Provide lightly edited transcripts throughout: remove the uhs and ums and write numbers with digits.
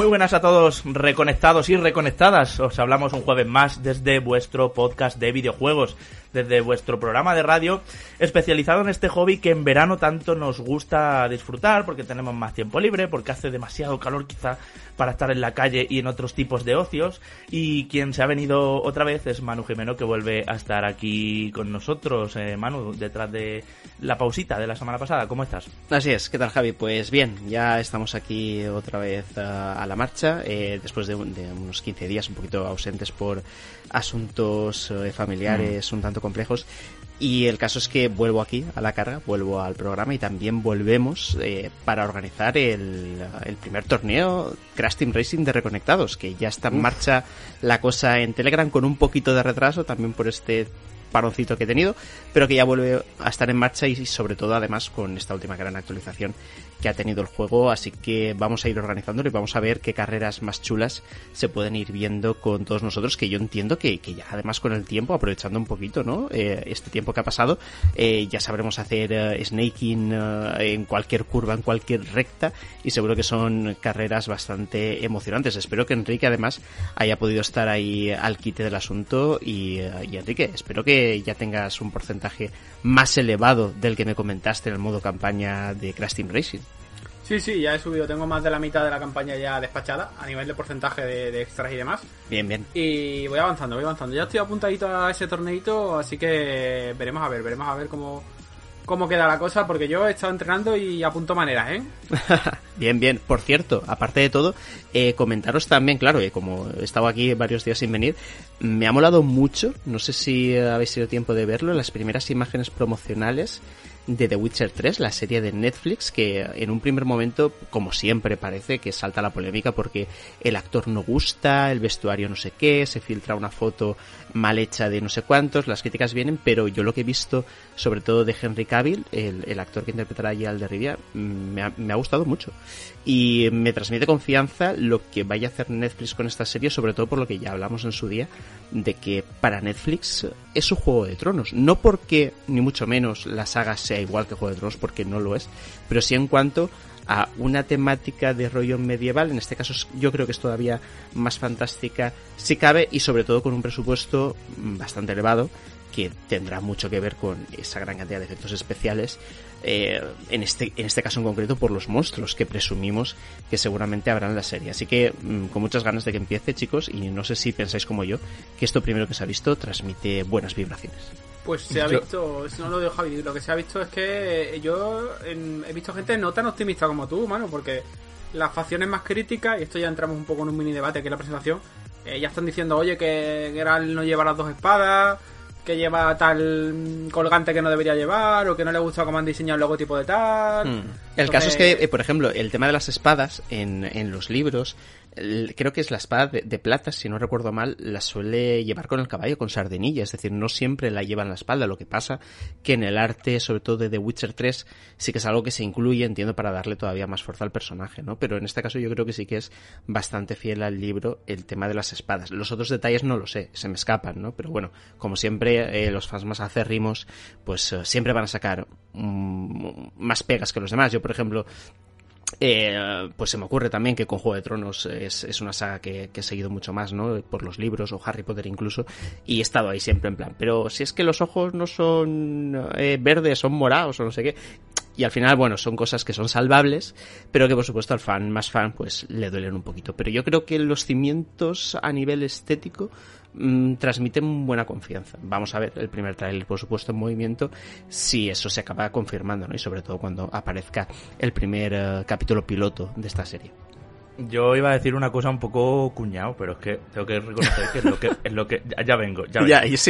Muy buenas a todos, reconectados y reconectadas. Os hablamos un jueves más desde vuestro podcast de videojuegos, desde vuestro programa de radio especializado en este hobby que en verano tanto nos gusta disfrutar porque tenemos más tiempo libre, porque hace demasiado calor quizá para estar en la calle y en otros tipos de ocios. Y quien se ha venido otra vez es Manu Jimeno, que vuelve a estar aquí con nosotros. Manu, detrás de la pausita de la semana pasada, ¿cómo estás? Así es, ¿qué tal, Javi? Pues bien, ya estamos aquí otra vez a la marcha, después de unos 15 días un poquito ausentes por asuntos familiares un tanto complejos. Y el caso es que vuelvo aquí a la carga, vuelvo al programa y también volvemos para organizar el primer torneo Crash Team Racing de Reconectados, que ya está en marcha la cosa en Telegram con un poquito de retraso también por este paroncito que he tenido, pero que ya vuelve a estar en marcha y sobre todo además con esta última gran actualización que ha tenido el juego, así que vamos a ir organizándolo y vamos a ver qué carreras más chulas se pueden ir viendo con todos nosotros, que yo entiendo que ya además con el tiempo, aprovechando un poquito, ¿no? Este tiempo que ha pasado, ya sabremos hacer snaking en cualquier curva, en cualquier recta, y seguro que son carreras bastante emocionantes. Espero que Enrique además haya podido estar ahí al quite del asunto y Enrique, espero que ya tengas un porcentaje más elevado del que me comentaste en el modo campaña de Crash Team Racing. Sí, ya he subido, tengo más de la mitad de la campaña ya despachada a nivel de porcentaje de extras y demás. Bien. Y voy avanzando. Ya estoy apuntadito a ese torneito, así que veremos a ver cómo queda la cosa, porque yo he estado entrenando y apunto maneras, ¿eh? Bien. Por cierto, aparte de todo, comentaros también, claro, como he estado aquí varios días sin venir, me ha molado mucho, no sé si habéis tenido tiempo de verlo, las primeras imágenes promocionales de The Witcher 3, la serie de Netflix, que en un primer momento, como siempre, parece que salta la polémica porque el actor no gusta, el vestuario no sé qué, se filtra una foto mal hecha de no sé cuántos, las críticas vienen, pero yo lo que he visto, sobre todo de Henry Cavill, el actor que interpretará allí al de Rivia, me ha gustado mucho. Y me transmite confianza lo que vaya a hacer Netflix con esta serie, sobre todo por lo que ya hablamos en su día, de que para Netflix es su Juego de Tronos. No porque, ni mucho menos, la saga sea igual que Juego de Tronos, porque no lo es, pero sí en cuanto a una temática de rollo medieval, en este caso yo creo que es todavía más fantástica si cabe, y sobre todo con un presupuesto bastante elevado, que tendrá mucho que ver con esa gran cantidad de efectos especiales, en este caso en concreto por los monstruos que presumimos que seguramente habrá en la serie. Así que con muchas ganas de que empiece, chicos, y no sé si pensáis como yo que esto primero que se ha visto transmite buenas vibraciones. Pues se ha visto, no lo digo Javi, lo que se ha visto es que yo he visto gente no tan optimista como tú, mano, porque las facciones más críticas, y esto ya entramos un poco en un mini debate que es la presentación, ya están diciendo, oye, que Geralt no lleva las dos espadas, que lleva tal colgante que no debería llevar, o que no le gusta cómo han diseñado el logotipo de tal. El caso es que, por ejemplo, el tema de las espadas en los libros, creo que es la espada de plata, si no recuerdo mal, la suele llevar con el caballo, con sardinilla, es decir, no siempre la lleva en la espalda. Lo que pasa que en el arte, sobre todo de The Witcher 3, sí que es algo que se incluye, entiendo, para darle todavía más fuerza al personaje, ¿no? Pero en este caso yo creo que sí que es bastante fiel al libro el tema de las espadas. Los otros detalles no lo sé, se me escapan, ¿no? Pero bueno, como siempre, los fans más acérrimos, pues siempre van a sacar más pegas que los demás. Yo, por ejemplo, pues se me ocurre también que con Juego de Tronos es una saga que he seguido mucho más, ¿no? Por los libros, o Harry Potter incluso, y he estado ahí siempre en plan, pero si es que los ojos no son verdes, son morados o no sé qué. Y al final, bueno, son cosas que son salvables, pero que por supuesto al fan, más fan, pues le duelen un poquito. Pero yo creo que los cimientos a nivel estético transmiten buena confianza. Vamos a ver el primer tráiler, por supuesto, en movimiento, si eso se acaba confirmando, ¿no? Y sobre todo cuando aparezca el primer capítulo piloto de esta serie. Yo iba a decir una cosa un poco cuñado, pero es que tengo que reconocer que es lo que ya vengo. Ya, sí.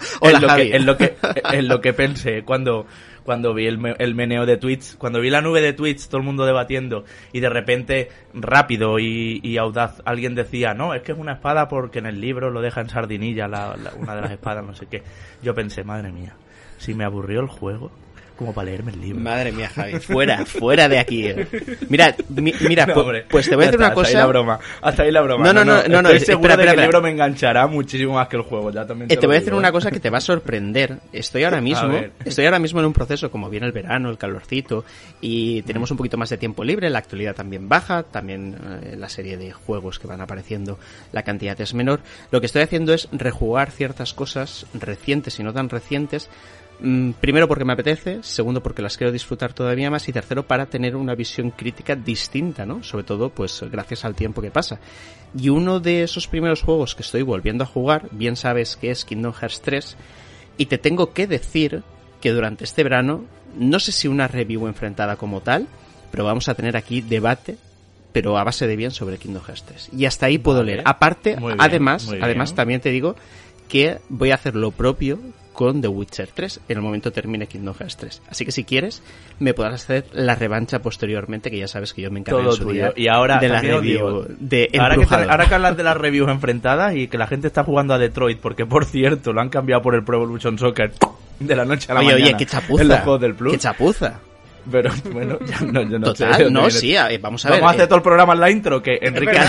Es lo que pensé cuando vi el meneo de tweets, cuando vi la nube de tweets, todo el mundo debatiendo, y de repente, rápido y audaz, alguien decía, no, es que es una espada porque en el libro lo deja en sardinilla una de las espadas, no sé qué. Yo pensé, madre mía, si me aburrió el juego, Como para leerme el libro. Madre mía, Javi, fuera de aquí. Mira, No, hombre, pues te voy a decir una cosa. Hasta ahí la broma. No, Estoy seguro de que espera. el libro me enganchará muchísimo más que el juego. Ya también Te voy a decir digo, una cosa que te va a sorprender. Estoy ahora mismo en un proceso, como viene el verano, el calorcito, y tenemos un poquito más de tiempo libre, la actualidad también baja, también la serie de juegos que van apareciendo, la cantidad es menor. Lo que estoy haciendo es rejugar ciertas cosas recientes y no tan recientes. Primero porque me apetece, segundo porque las quiero disfrutar todavía más y tercero para tener una visión crítica distinta, ¿no? Sobre todo, pues gracias al tiempo que pasa. Y uno de esos primeros juegos que estoy volviendo a jugar, bien sabes que es Kingdom Hearts 3, y te tengo que decir que durante este verano, no sé si una review enfrentada como tal, pero vamos a tener aquí debate, pero a base de bien sobre Kingdom Hearts 3. Y hasta ahí puedo leer. Aparte, además, también te digo que voy a hacer lo propio con The Witcher 3 en el momento termine Kingdom Hearts 3. Así que si quieres, me podrás hacer la revancha posteriormente, que ya sabes que yo me encargo en su día y ahora de la review de ahora que hablas de las reviews enfrentadas y que la gente está jugando a Detroit, porque por cierto lo han cambiado por el Pro Evolution Soccer de la noche a la mañana. Oye, qué chapuza. En los juegos del Plus. Qué chapuza. Pero bueno, yo no Total, sé. no, sí, vamos a ver. Vamos a hacer todo el programa en la intro, que Enrique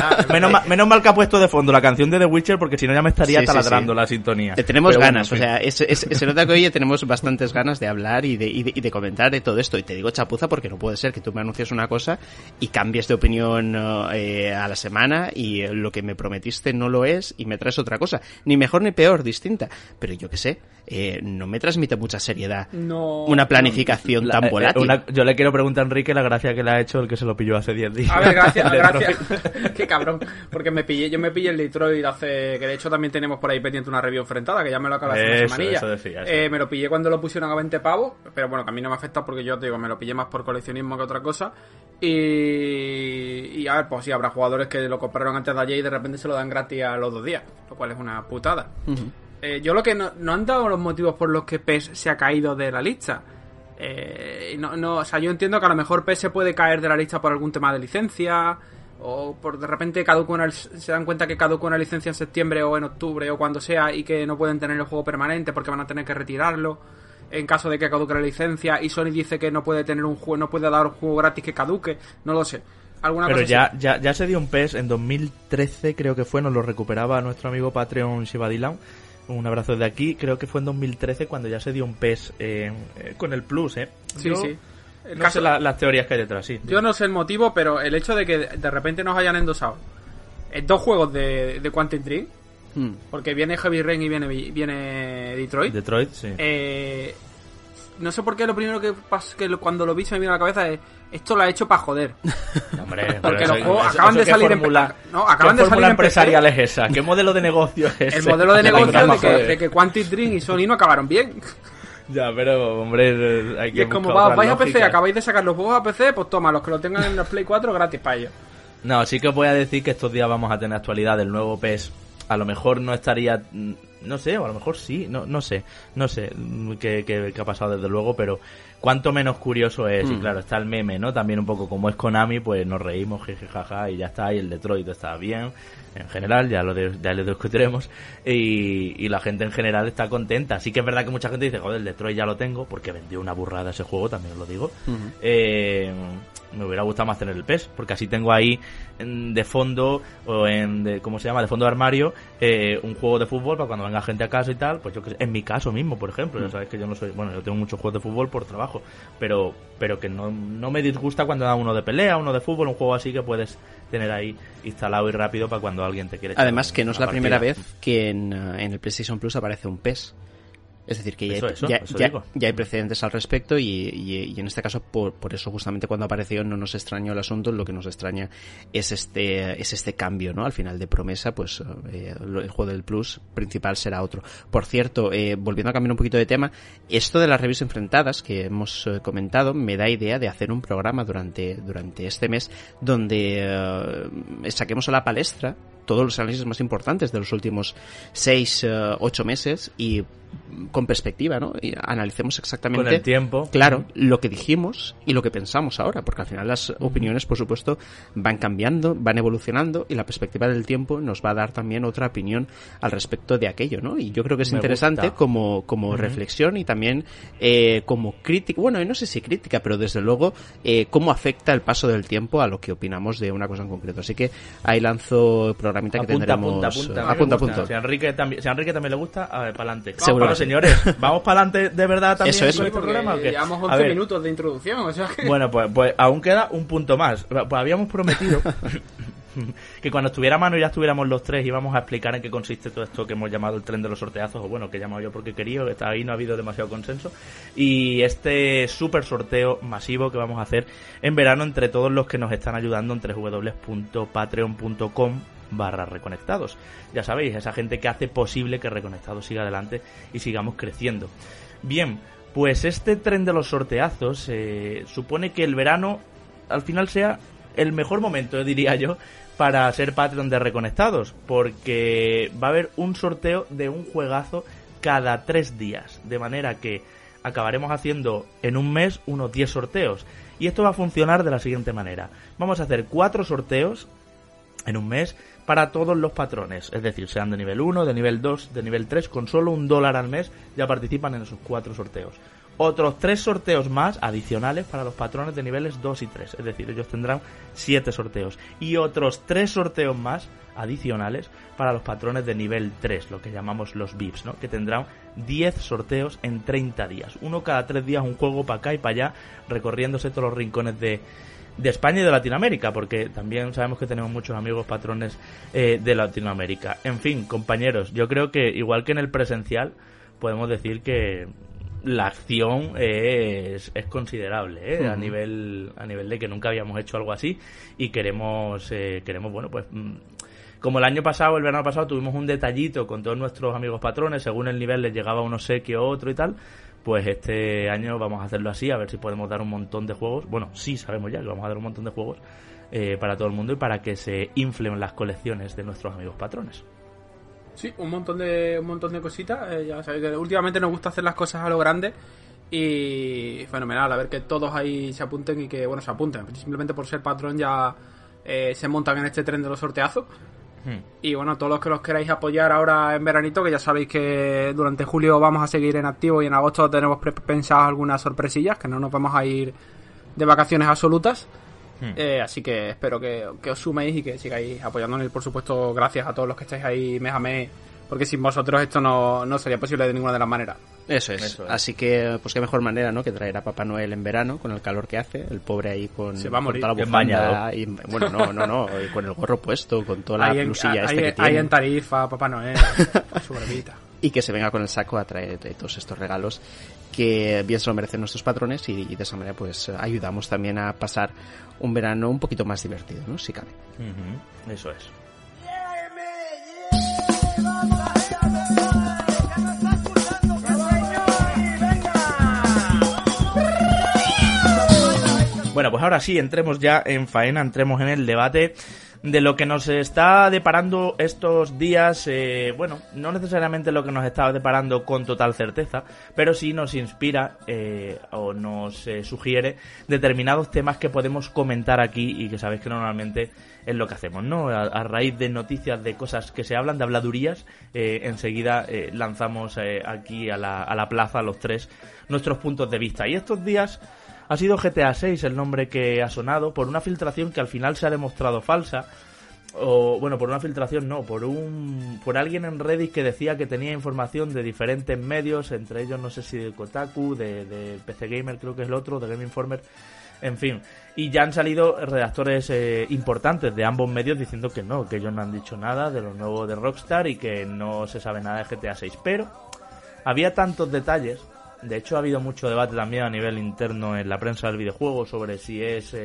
menos mal que ha puesto de fondo la canción de The Witcher, porque si no ya me estaría taladrando la sintonía. Tenemos pero ganas, bueno, o sea, se nota que hoy tenemos bastantes ganas de hablar y de comentar de todo esto. Y te digo chapuza porque no puede ser que tú me anuncies una cosa y cambies de opinión a la semana y lo que me prometiste no lo es y me traes otra cosa. Ni mejor ni peor, distinta. Pero yo qué sé, no me transmite mucha seriedad una planificación tan volátil. Yo le quiero preguntar a Enrique la gracia que le ha hecho el que se lo pilló hace 10 días. A ver, gracias. Qué cabrón. Porque yo me pillé el Detroit que de hecho también tenemos por ahí pendiente una review enfrentada, que ya me lo acabé hace una semanilla. Eso decía. Me lo pillé cuando lo pusieron a 20 pavos, pero bueno, que a mí no me afecta porque yo te digo, me lo pillé más por coleccionismo que otra cosa. Y a ver, pues sí, habrá jugadores que lo compraron antes de ayer y de repente se lo dan gratis a los 2 días, lo cual es una putada. Yo lo que no han dado los motivos por los que PES se ha caído de la lista. O sea, yo entiendo que a lo mejor PES se puede caer de la lista por algún tema de licencia, o por de repente se dan cuenta que caduca una licencia en septiembre o en octubre o cuando sea y que no pueden tener el juego permanente porque van a tener que retirarlo en caso de que caduque la licencia, y Sony dice que no puede tener un juego, no puede dar un juego gratis que caduque, no lo sé. Pero ya se dio un PES en 2013, creo que fue, nos lo recuperaba nuestro amigo Patreon Shivadilan. Un abrazo desde aquí. Creo que fue en 2013 cuando ya se dio un PES con el Plus, Sí. No sé las teorías que hay detrás, sí. Yo no sé el motivo, pero el hecho de que de repente nos hayan endosado 2 juegos de Quantic Dream, porque viene Heavy Rain y viene Detroit. Detroit, sí. No sé por qué lo primero que cuando lo vi se me vino a la cabeza es: esto lo ha hecho para joder. Hombre, porque los juegos acaban de salir acaban de salir empresarial es esa. ¿Qué modelo de negocio es ese? El modelo de negocio de que Quantic Dream y Sony no acabaron bien. Ya, pero hombre, hay que. Y es como, vais a PC, acabáis de sacar los juegos a PC, pues toma, los que lo tengan en los Play 4 gratis para ellos. No, sí que os voy a decir que estos días vamos a tener actualidad del nuevo PES. A lo mejor no estaría, no sé, o a lo mejor sí, no sé qué ha pasado desde luego, pero cuanto menos curioso es. Y claro, está el meme, ¿no? También un poco como es Konami, pues nos reímos, jejejaja, y ya está, y el Detroit está bien, en general, ya lo discutiremos, y la gente en general está contenta. Sí que es verdad que mucha gente dice, joder, el Detroit ya lo tengo, porque vendió una burrada ese juego, también os lo digo. Me hubiera gustado más tener el PES, porque así tengo ahí de fondo, o ¿cómo se llama? De fondo de armario, un juego de fútbol para cuando venga gente a casa y tal, pues yo que sé, en mi caso mismo, por ejemplo, ya sabes que yo no soy, bueno, yo tengo muchos juegos de fútbol por trabajo, pero que no me disgusta cuando da uno de pelea, uno de fútbol, un juego así que puedes tener ahí instalado y rápido para cuando alguien te quiere echar. Además que no es la primera vez que en el PlayStation Plus aparece un PES. Es decir, que ya hay precedentes al respecto y en este caso por eso justamente cuando apareció no nos extrañó el asunto. Lo que nos extraña es este cambio, ¿no? Al final de promesa, pues el juego del Plus principal será otro. Por cierto, volviendo a cambiar un poquito de tema, esto de las reviews enfrentadas que hemos comentado me da idea de hacer un programa durante este mes donde saquemos a la palestra todos los análisis más importantes de los últimos 6-8 meses y con perspectiva, ¿no? Y analicemos exactamente con el tiempo, claro, lo que dijimos y lo que pensamos ahora, porque al final las opiniones, por supuesto, van cambiando, van evolucionando, y la perspectiva del tiempo nos va a dar también otra opinión al respecto de aquello, ¿no? Y yo creo que es interesante como reflexión y también como crítica, bueno, y no sé si crítica, pero desde luego cómo afecta el paso del tiempo a lo que opinamos de una cosa en concreto. Así que ahí lanzo programita que tendremos. Apunta. Si a Enrique también le gusta, a ver, para adelante. Seguro. Señores, ¿vamos para adelante de verdad también Eso es. con este programa o qué? Llevamos 11 minutos de introducción, o sea que... Bueno, pues aún queda un punto más. Pues habíamos prometido que cuando estuviera Manu y ya estuviéramos los tres íbamos a explicar en qué consiste todo esto que hemos llamado el tren de los sorteazos, o bueno, que he llamado yo porque quería, que está ahí, no ha habido demasiado consenso, y este super sorteo masivo que vamos a hacer en verano entre todos los que nos están ayudando en www.patreon.com/reconectados. Ya sabéis, esa gente que hace posible que Reconectados siga adelante y sigamos creciendo. Bien, pues este tren de los sorteazos supone que el verano al final sea el mejor momento, diría yo, para ser Patreon de Reconectados, porque va a haber un sorteo de un juegazo cada 3 días, de manera que acabaremos haciendo en un mes unos 10 sorteos, y esto va a funcionar de la siguiente manera. Vamos a hacer 4 sorteos en un mes para todos los patrones, es decir, sean de nivel 1, de nivel 2, de nivel 3, con solo $1 al mes ya participan en esos 4 sorteos. Otros 3 sorteos más adicionales para los patrones de niveles 2 y 3, es decir, ellos tendrán 7 sorteos. Y otros 3 sorteos más adicionales para los patrones de nivel 3, lo que llamamos los VIPs, ¿no? Que tendrán 10 sorteos en 30 días. Uno cada 3 días, un juego para acá y para allá, recorriéndose todos los rincones de España y de Latinoamérica, porque también sabemos que tenemos muchos amigos patrones de Latinoamérica. En fin, compañeros, yo creo que igual que en el presencial, podemos decir que la acción es considerable, a nivel de que nunca habíamos hecho algo así, y queremos bueno, pues como el año pasado, el verano pasado, tuvimos un detallito con todos nuestros amigos patrones, según el nivel les llegaba un obsequio otro y tal. Pues este año vamos a hacerlo así, a ver si podemos dar un montón de juegos. Bueno, sí sabemos ya que vamos a dar un montón de juegos para todo el mundo y para que se inflen las colecciones de nuestros amigos patrones. Sí, un montón de cositas. Ya sabéis que últimamente nos gusta hacer las cosas a lo grande y fenomenal. A ver que todos ahí se apunten y que, bueno, se apunten. Simplemente por ser patrón ya se montan en este tren de los sorteazos. Y bueno, todos los que los queráis apoyar ahora en veranito, que ya sabéis que durante julio vamos a seguir en activo y en agosto tenemos pensadas algunas sorpresillas, que no nos vamos a ir de vacaciones absolutas. Así que espero que os suméis y que sigáis apoyándonos, y por supuesto gracias a todos los que estáis ahí mes a mes, porque sin vosotros esto no sería posible de ninguna de las maneras. Eso es. Así que, pues qué mejor manera, ¿no?, que traer a Papá Noel en verano, con el calor que hace, el pobre ahí se va a morir, con toda la bufanda y, bueno, no, y con el gorro puesto, con toda la blusilla que tiene. Ahí en Tarifa, Papá Noel, su barbita. Y que se venga con el saco a traer todos estos regalos que bien se lo merecen nuestros patrones, y de esa manera pues ayudamos también a pasar un verano un poquito más divertido, ¿no?, si cabe. Eso es. Bueno, pues ahora sí, entremos ya en faena, entremos en el debate de lo que nos está deparando estos días. Bueno, no necesariamente lo que nos está deparando con total certeza, pero sí nos inspira o nos sugiere determinados temas que podemos comentar aquí y que sabéis que normalmente es lo que hacemos, ¿no? A raíz de noticias, de cosas que se hablan, de habladurías, enseguida lanzamos aquí a la plaza, los tres, nuestros puntos de vista. Y estos días ha sido GTA 6 el nombre que ha sonado, por una filtración que al final se ha demostrado falsa. O bueno, por una filtración no, por alguien en Reddit que decía que tenía información de diferentes medios, entre ellos no sé si de Kotaku, de PC Gamer creo que es el otro, de Game Informer, en fin. Y ya han salido redactores importantes de ambos medios diciendo que no, que ellos no han dicho nada de lo nuevo de Rockstar y que no se sabe nada de GTA 6. Pero había tantos detalles. De hecho, ha habido mucho debate también a nivel interno en la prensa del videojuego sobre si es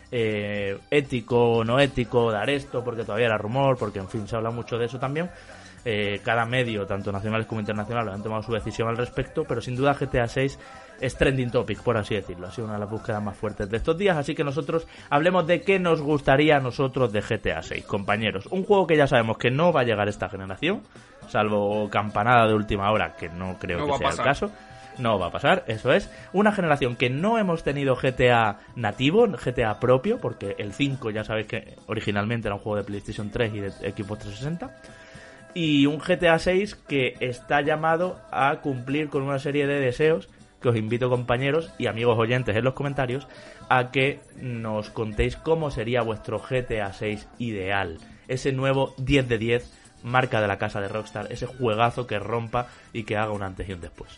ético o no ético dar esto, porque todavía era rumor, porque en fin, se habla mucho de eso también. cada medio, tanto nacionales como internacionales, han tomado su decisión al respecto, pero sin duda GTA 6 es trending topic, por así decirlo. Ha sido una de las búsquedas más fuertes de estos días, así que nosotros hablemos de qué nos gustaría a nosotros de GTA 6, compañeros. Un juego que ya sabemos que no va a llegar esta generación, salvo campanada de última hora, que no creo que sea el caso. No va a pasar, eso es. Una generación que no hemos tenido GTA nativo, GTA propio, porque el 5 ya sabéis que originalmente era un juego de PlayStation 3 y de Xbox 360. Y un GTA 6 que está llamado a cumplir con una serie de deseos que os invito, compañeros y amigos oyentes, en los comentarios a que nos contéis cómo sería vuestro GTA 6 ideal. Ese nuevo 10 de 10, marca de la casa de Rockstar, ese juegazo que rompa y que haga un antes y un después.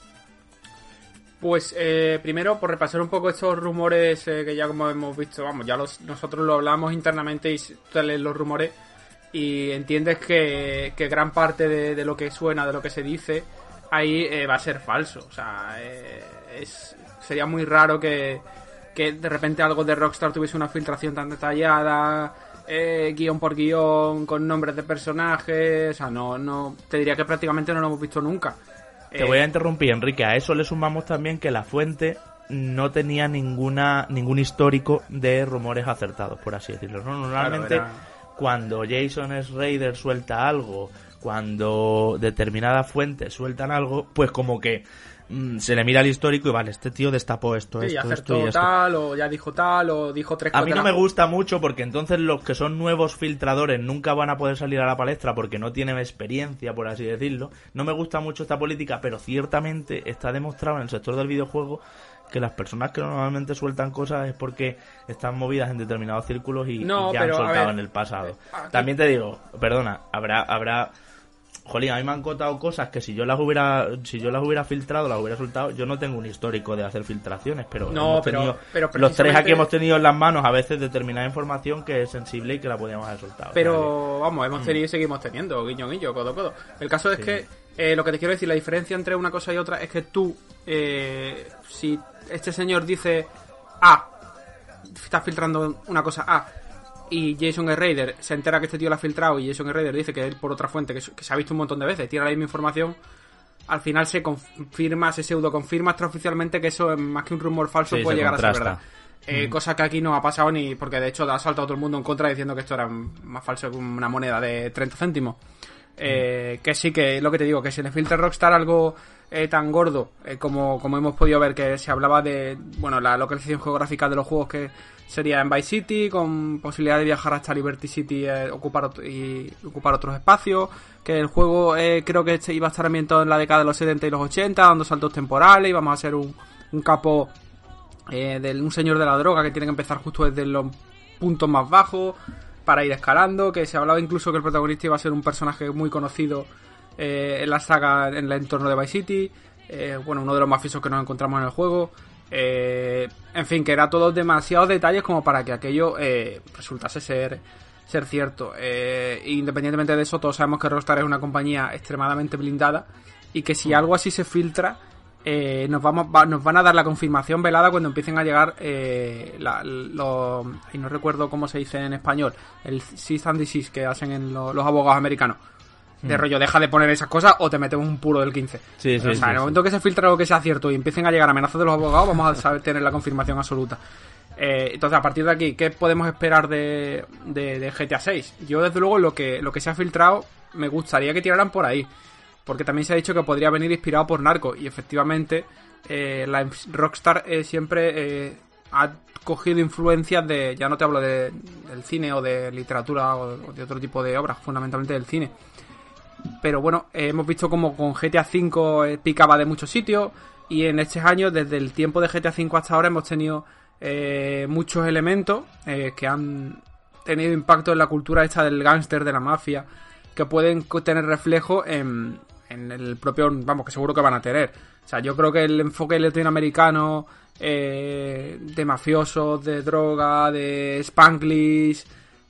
Pues primero, por repasar un poco estos rumores que ya como hemos visto, vamos, ya nosotros lo hablamos internamente y tú lees los rumores y entiendes que gran parte de lo que suena, de lo que se dice, ahí va a ser falso. O sea, sería muy raro que de repente algo de Rockstar tuviese una filtración tan detallada, guión por guión, con nombres de personajes. O sea, no te diría que prácticamente no lo hemos visto nunca. Te voy a interrumpir, Enrique. A eso le sumamos también que la fuente no tenía ningún histórico de rumores acertados, por así decirlo, ¿no? Normalmente, claro, cuando Jason Schreier suelta algo, cuando determinadas fuentes sueltan algo, pues como que se le mira el histórico y vale, este tío destapó esto, sí, esto, acertó esto y esto. Tal, o ya dijo tal, o dijo tres cosas. A mí no me gusta mucho porque entonces los que son nuevos filtradores nunca van a poder salir a la palestra porque no tienen experiencia, por así decirlo. No me gusta mucho esta política, pero ciertamente está demostrado en el sector del videojuego que las personas que normalmente sueltan cosas es porque están movidas en determinados círculos y ya han soltado en el pasado. También te digo, perdona, habrá jolín, a mí me han contado cosas que si yo las hubiera filtrado, las hubiera soltado. Yo no tengo un histórico de hacer filtraciones, pero los tres aquí hemos tenido en las manos a veces determinada información que es sensible y que la podíamos haber soltado. Pero vamos, hemos tenido y seguimos teniendo, guiño, guiño, codo, codo. El caso es que lo que te quiero decir, la diferencia entre una cosa y otra es que tú, si este señor dice A, está filtrando una cosa A, y Jason Schreier se entera que este tío lo ha filtrado y Jason Schreier dice que él por otra fuente que se ha visto un montón de veces, tira la misma información, al final se confirma, se pseudo confirma extraoficialmente que eso, más que un rumor falso, puede llegar contrasta a ser verdad. Cosa que aquí no ha pasado ni porque de hecho ha saltado todo el mundo en contra diciendo que esto era más falso que una moneda de 30 céntimos. Que sí, que lo que te digo, que se le filtra a Rockstar algo tan gordo como hemos podido ver, que se hablaba de, bueno, la localización geográfica de los juegos, que sería en Vice City, con posibilidad de viajar hasta Liberty City, ocupar otros espacios, que el juego creo que iba a estar ambientado en la década de los 70 y los 80, dando saltos temporales, y vamos a ser un capo un señor de la droga que tiene que empezar justo desde los puntos más bajos para ir escalando, que se hablaba incluso que el protagonista iba a ser un personaje muy conocido en la saga, en el entorno de Vice City, bueno, uno de los mafiosos que nos encontramos en el juego, en fin, que era todo demasiados detalles como para que aquello resultase ser cierto. Independientemente de eso, todos sabemos que Rockstar es una compañía extremadamente blindada y que si algo así se filtra, nos van a dar la confirmación velada cuando empiecen a llegar y no recuerdo cómo se dice en español, el cease and desist que hacen en los abogados americanos, de rollo, deja de poner esas cosas o te metemos un puro del 15. En el momento que se filtra algo que sea cierto y empiecen a llegar amenazas de los abogados, vamos a saber tener la confirmación absoluta. Entonces, a partir de aquí, ¿qué podemos esperar de GTA 6? Yo, desde luego, lo que se ha filtrado, me gustaría que tiraran por ahí, porque también se ha dicho que podría venir inspirado por Narco, y efectivamente la Rockstar siempre ha cogido influencias de, ya no te hablo del cine o de literatura o de otro tipo de obras, fundamentalmente del cine, pero bueno, hemos visto como con GTA V picaba de muchos sitios, y en estos años, desde el tiempo de GTA V hasta ahora, hemos tenido muchos elementos que han tenido impacto en la cultura esta del gángster, de la mafia, que pueden tener reflejo en el propio, vamos, que seguro que van a tener. O sea, yo creo que el enfoque latinoamericano de mafiosos, de droga, de Spanglish,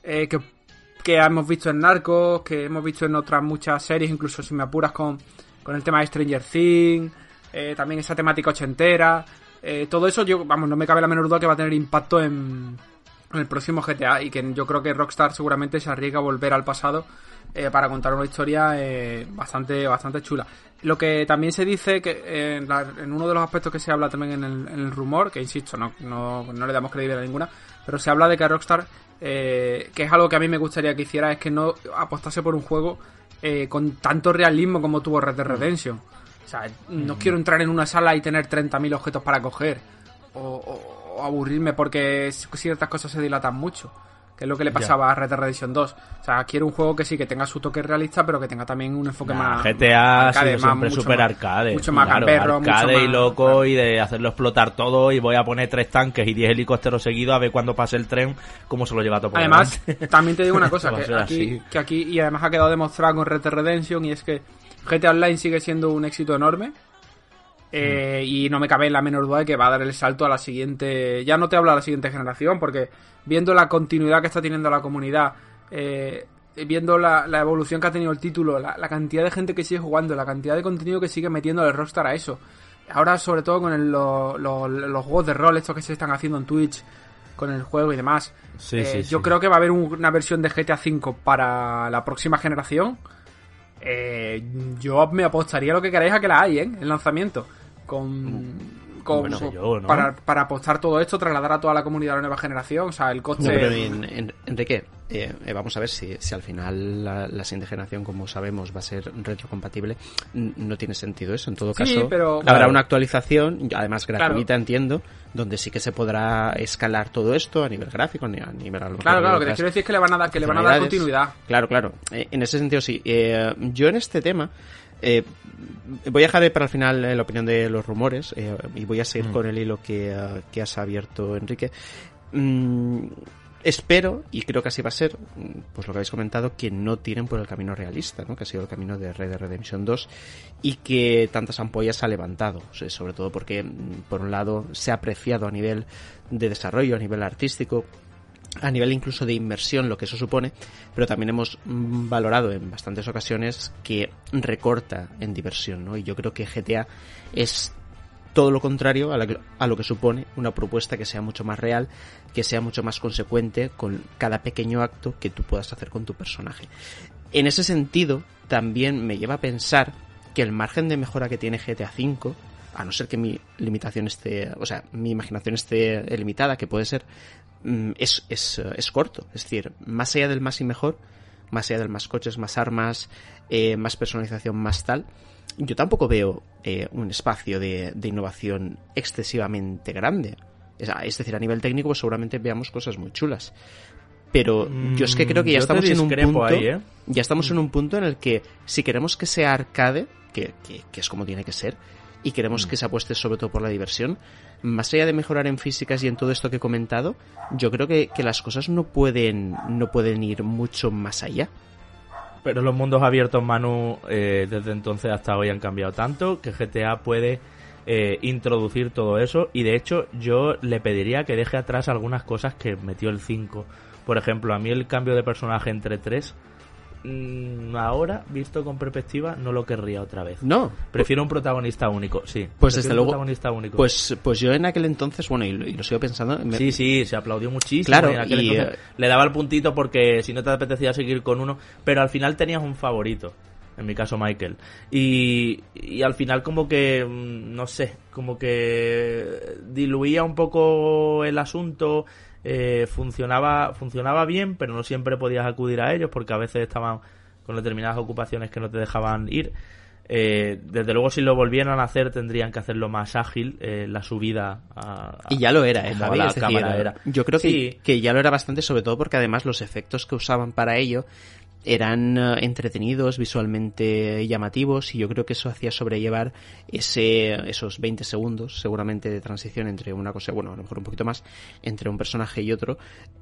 que hemos visto en Narcos, que hemos visto en otras muchas series, incluso si me apuras con el tema de Stranger Things, también esa temática ochentera, todo eso, no me cabe la menor duda que va a tener impacto en el próximo GTA, y que yo creo que Rockstar seguramente se arriesga a volver al pasado para contar una historia bastante chula. Lo que también se dice que en uno de los aspectos que se habla también en el rumor, que insisto, no le damos credibilidad a ninguna, pero se habla de que Rockstar, que es algo que a mí me gustaría que hiciera, es que no apostase por un juego con tanto realismo como tuvo Red Dead Redemption. O sea, no quiero entrar en una sala y tener 30.000 objetos para coger, o aburrirme porque ciertas cosas se dilatan mucho, que es lo que le pasaba a Red Dead Redemption 2. O sea, quiero un juego que sí, que tenga su toque realista, pero que tenga también un enfoque más GTA arcade, ha sido siempre súper arcade. Mucho más claro, camperro, arcade mucho más, y loco, claro. Y de hacerlo explotar todo, y voy a poner 3 tanques y 10 helicópteros seguidos a ver cuando pase el tren cómo se lo lleva todo por Además, delante. también te digo una cosa, Va a ser así. que aquí, y además ha quedado demostrado con Red Dead Redemption, y es que GTA Online sigue siendo un éxito enorme. Y no me cabe la menor duda de que va a dar el salto a la siguiente. Ya no te hablo a la siguiente generación, porque viendo la continuidad que está teniendo la comunidad, viendo la evolución que ha tenido el título, la cantidad de gente que sigue jugando, la cantidad de contenido que sigue metiendo el Rockstar a eso. Ahora, sobre todo con los juegos de rol, estos que se están haciendo en Twitch, con el juego y demás. Yo creo que va a haber una versión de GTA V para la próxima generación. Yo me apostaría lo que queráis a que la hay, en lanzamiento. Bueno, yo, ¿no? Para apostar todo esto, trasladar a toda la comunidad a la nueva generación. O sea, el coste... No, pero Enrique, vamos a ver si al final la siguiente generación, como sabemos, va a ser retrocompatible. No tiene sentido eso. En todo caso, pero habrá una actualización, además gratuita, claro. Entiendo, donde sí que se podrá escalar todo esto a nivel gráfico, a nivel a lo Claro, lo que te quiero decir es que le van a dar continuidad. Claro. En ese sentido sí. Yo en este tema... voy a dejar para el final la opinión de los rumores, y voy a seguir con el hilo que has abierto, Enrique. Espero, y creo que así va a ser, pues lo que habéis comentado, que no tiren por el camino realista, ¿no? Que ha sido el camino de Red Dead Redemption 2, y que tantas ampollas ha levantado, o sea, sobre todo porque, por un lado, se ha apreciado a nivel de desarrollo, a nivel artístico, a nivel incluso de inversión, lo que eso supone, pero también hemos valorado en bastantes ocasiones que recorta en diversión, ¿no? Y yo creo que GTA es todo lo contrario a lo que supone una propuesta que sea mucho más real, que sea mucho más consecuente con cada pequeño acto que tú puedas hacer con tu personaje. En ese sentido, también me lleva a pensar que el margen de mejora que tiene GTA V, a no ser que mi limitación esté, o sea, mi imaginación esté limitada, que puede ser, es corto. Es decir, más allá del más y mejor, más allá del más coches, más armas, más personalización, más tal, yo tampoco veo un espacio de innovación excesivamente grande. Es decir, a nivel técnico, pues seguramente veamos cosas muy chulas. Pero yo es que creo que ya estamos en un punto ahí, ya estamos en un punto en el que si queremos que sea arcade, que es como tiene que ser, y queremos que se apueste sobre todo por la diversión, más allá de mejorar en físicas y en todo esto que he comentado, yo creo que las cosas no pueden ir mucho más allá. Pero los mundos abiertos, Manu, desde entonces hasta hoy han cambiado tanto que GTA puede introducir todo eso, y de hecho yo le pediría que deje atrás algunas cosas que metió el 5. Por ejemplo, a mí el cambio de personaje entre 3, ahora, visto con perspectiva, no lo querría otra vez. No. Prefiero un protagonista único, sí. Pues desde luego. Protagonista único. Pues yo en aquel entonces, bueno, y lo sigo pensando. Sí, se aplaudió muchísimo. Claro, y en aquel entonces le daba el puntito porque si no te apetecía seguir con uno, pero al final tenías un favorito. En mi caso, Michael. Y al final como que, no sé, como que diluía un poco el asunto. Funcionaba bien, pero no siempre podías acudir a ellos porque a veces estaban con determinadas ocupaciones que no te dejaban ir. Desde luego, si lo volvieran a hacer, tendrían que hacerlo más ágil, la subida y ya lo era, Javi, la es decir, cámara era. Yo creo sí. que ya lo era bastante, sobre todo porque además los efectos que usaban para ello eran entretenidos, visualmente llamativos, y yo creo que eso hacía sobrellevar esos 20 segundos seguramente de transición entre una cosa, bueno, a lo mejor un poquito más, entre un personaje y otro,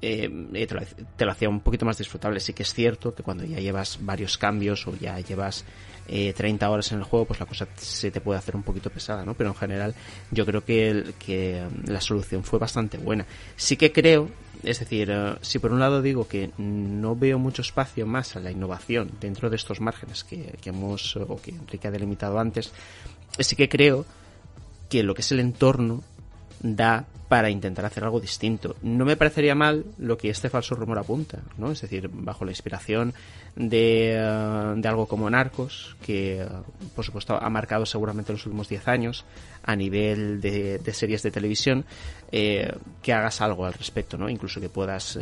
te lo hacía un poquito más disfrutable. Sí que es cierto que cuando ya llevas varios cambios o ya llevas 30 horas en el juego, pues la cosa se te puede hacer un poquito pesada, ¿no? Pero en general yo creo que la solución fue bastante buena. Sí que creo, es decir, si por un lado digo que no veo mucho espacio más a la innovación dentro de estos márgenes que hemos, o que Enrique ha delimitado antes, sí que creo que lo que es el entorno da para intentar hacer algo distinto. No me parecería mal lo que este falso rumor apunta, ¿no? Es decir, bajo la inspiración de algo como Narcos, que por supuesto ha marcado seguramente los últimos 10 años a nivel de series de televisión, que hagas algo al respecto, ¿no? Incluso que puedas,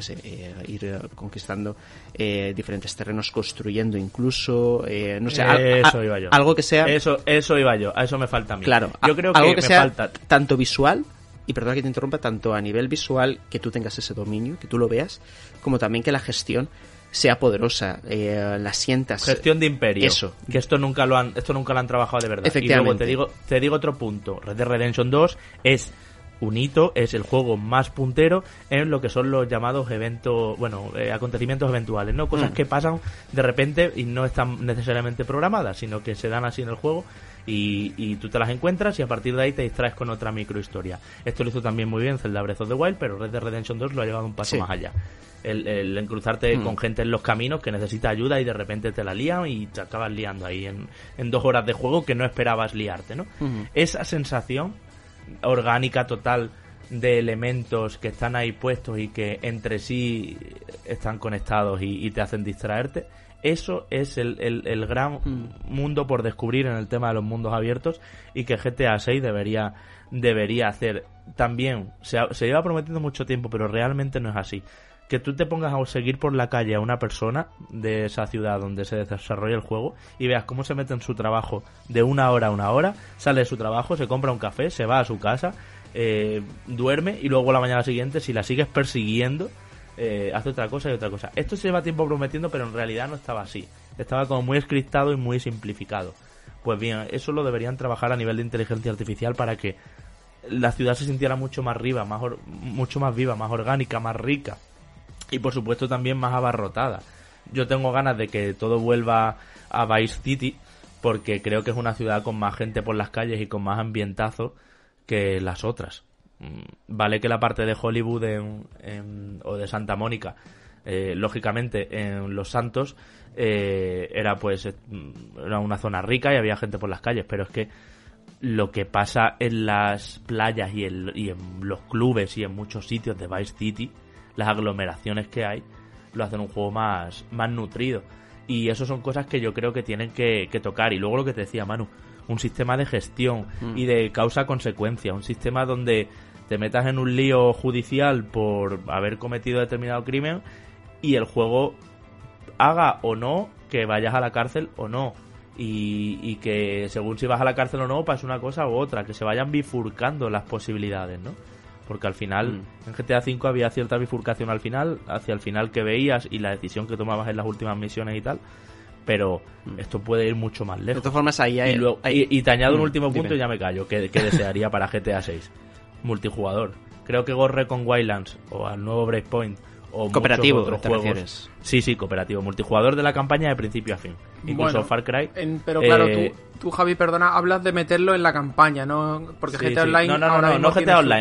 ir conquistando diferentes terrenos, construyendo incluso, no sé, eso iba yo. Algo que sea... Eso iba yo, a eso me falta a mí. Claro, yo creo algo que me sea falta... tanto visual, y perdona que te interrumpa, tanto a nivel visual, que tú tengas ese dominio, que tú lo veas, como también que la gestión sea poderosa, la sientas. Gestión de imperio. Eso. Que esto nunca lo han trabajado de verdad. Efectivamente. Y luego te digo otro punto. Red Dead Redemption 2 es un hito, es el juego más puntero en lo que son los llamados eventos, acontecimientos eventuales, ¿no? Cosas que pasan de repente y no están necesariamente programadas, sino que se dan así en el juego. Y tú te las encuentras y a partir de ahí te distraes con otra microhistoria. Esto lo hizo también muy bien Zelda Breath of the Wild, pero Red Dead Redemption 2 lo ha llevado un paso más allá. El encruzarte con gente en los caminos que necesita ayuda y de repente te la lían y te acabas liando ahí en 2 horas de juego que no esperabas liarte, ¿no? Esa sensación orgánica total de elementos que están ahí puestos y que entre sí están conectados y te hacen distraerte. Eso es el gran mundo por descubrir en el tema de los mundos abiertos y que GTA 6 debería hacer. También se lleva prometiendo mucho tiempo, pero realmente no es así. Que tú te pongas a seguir por la calle a una persona de esa ciudad donde se desarrolla el juego y veas cómo se mete en su trabajo de 1 hora a 1 hora, sale de su trabajo, se compra un café, se va a su casa, duerme y luego la mañana siguiente, si la sigues persiguiendo, hace otra cosa y otra cosa. Esto se lleva tiempo prometiendo, pero en realidad no estaba así. Estaba como muy scriptado y muy simplificado. Pues bien, eso lo deberían trabajar a nivel de inteligencia artificial para que la ciudad se sintiera mucho más viva, más orgánica, más rica y por supuesto también más abarrotada. Yo tengo ganas de que todo vuelva a Vice City porque creo que es una ciudad con más gente por las calles y con más ambientazo que las otras. Vale que la parte de Hollywood o de Santa Mónica, lógicamente en Los Santos era una zona rica y había gente por las calles, pero es que lo que pasa en las playas y en los clubes y en muchos sitios de Vice City, las aglomeraciones que hay, lo hacen un juego más nutrido. Y eso son cosas que yo creo que tienen que tocar. Y luego lo que te decía Manu, un sistema de gestión y de causa-consecuencia, un sistema donde te metas en un lío judicial por haber cometido determinado crimen y el juego haga o no que vayas a la cárcel o no. Y que según si vas a la cárcel o no pase una cosa u otra, que se vayan bifurcando las posibilidades, ¿no? Porque al final en GTA V había cierta bifurcación al final, hacia el final que veías y la decisión que tomabas en las últimas misiones y tal, pero esto puede ir mucho más lejos. De todas formas ahí hay... Y te añado un último punto y ya me callo, que desearía para GTA 6. Multijugador. Creo que Ghost Recon Wildlands o al nuevo Breakpoint o cooperativo, muchos otros ¿te juegos. refieres? Sí, cooperativo. Multijugador de la campaña de principio a fin. Incluso Bueno, Far Cry. Pero claro, tú, Javi, perdona, hablas de meterlo en la campaña, ¿no? Porque Sí, GTA sí. Online No GTA Online.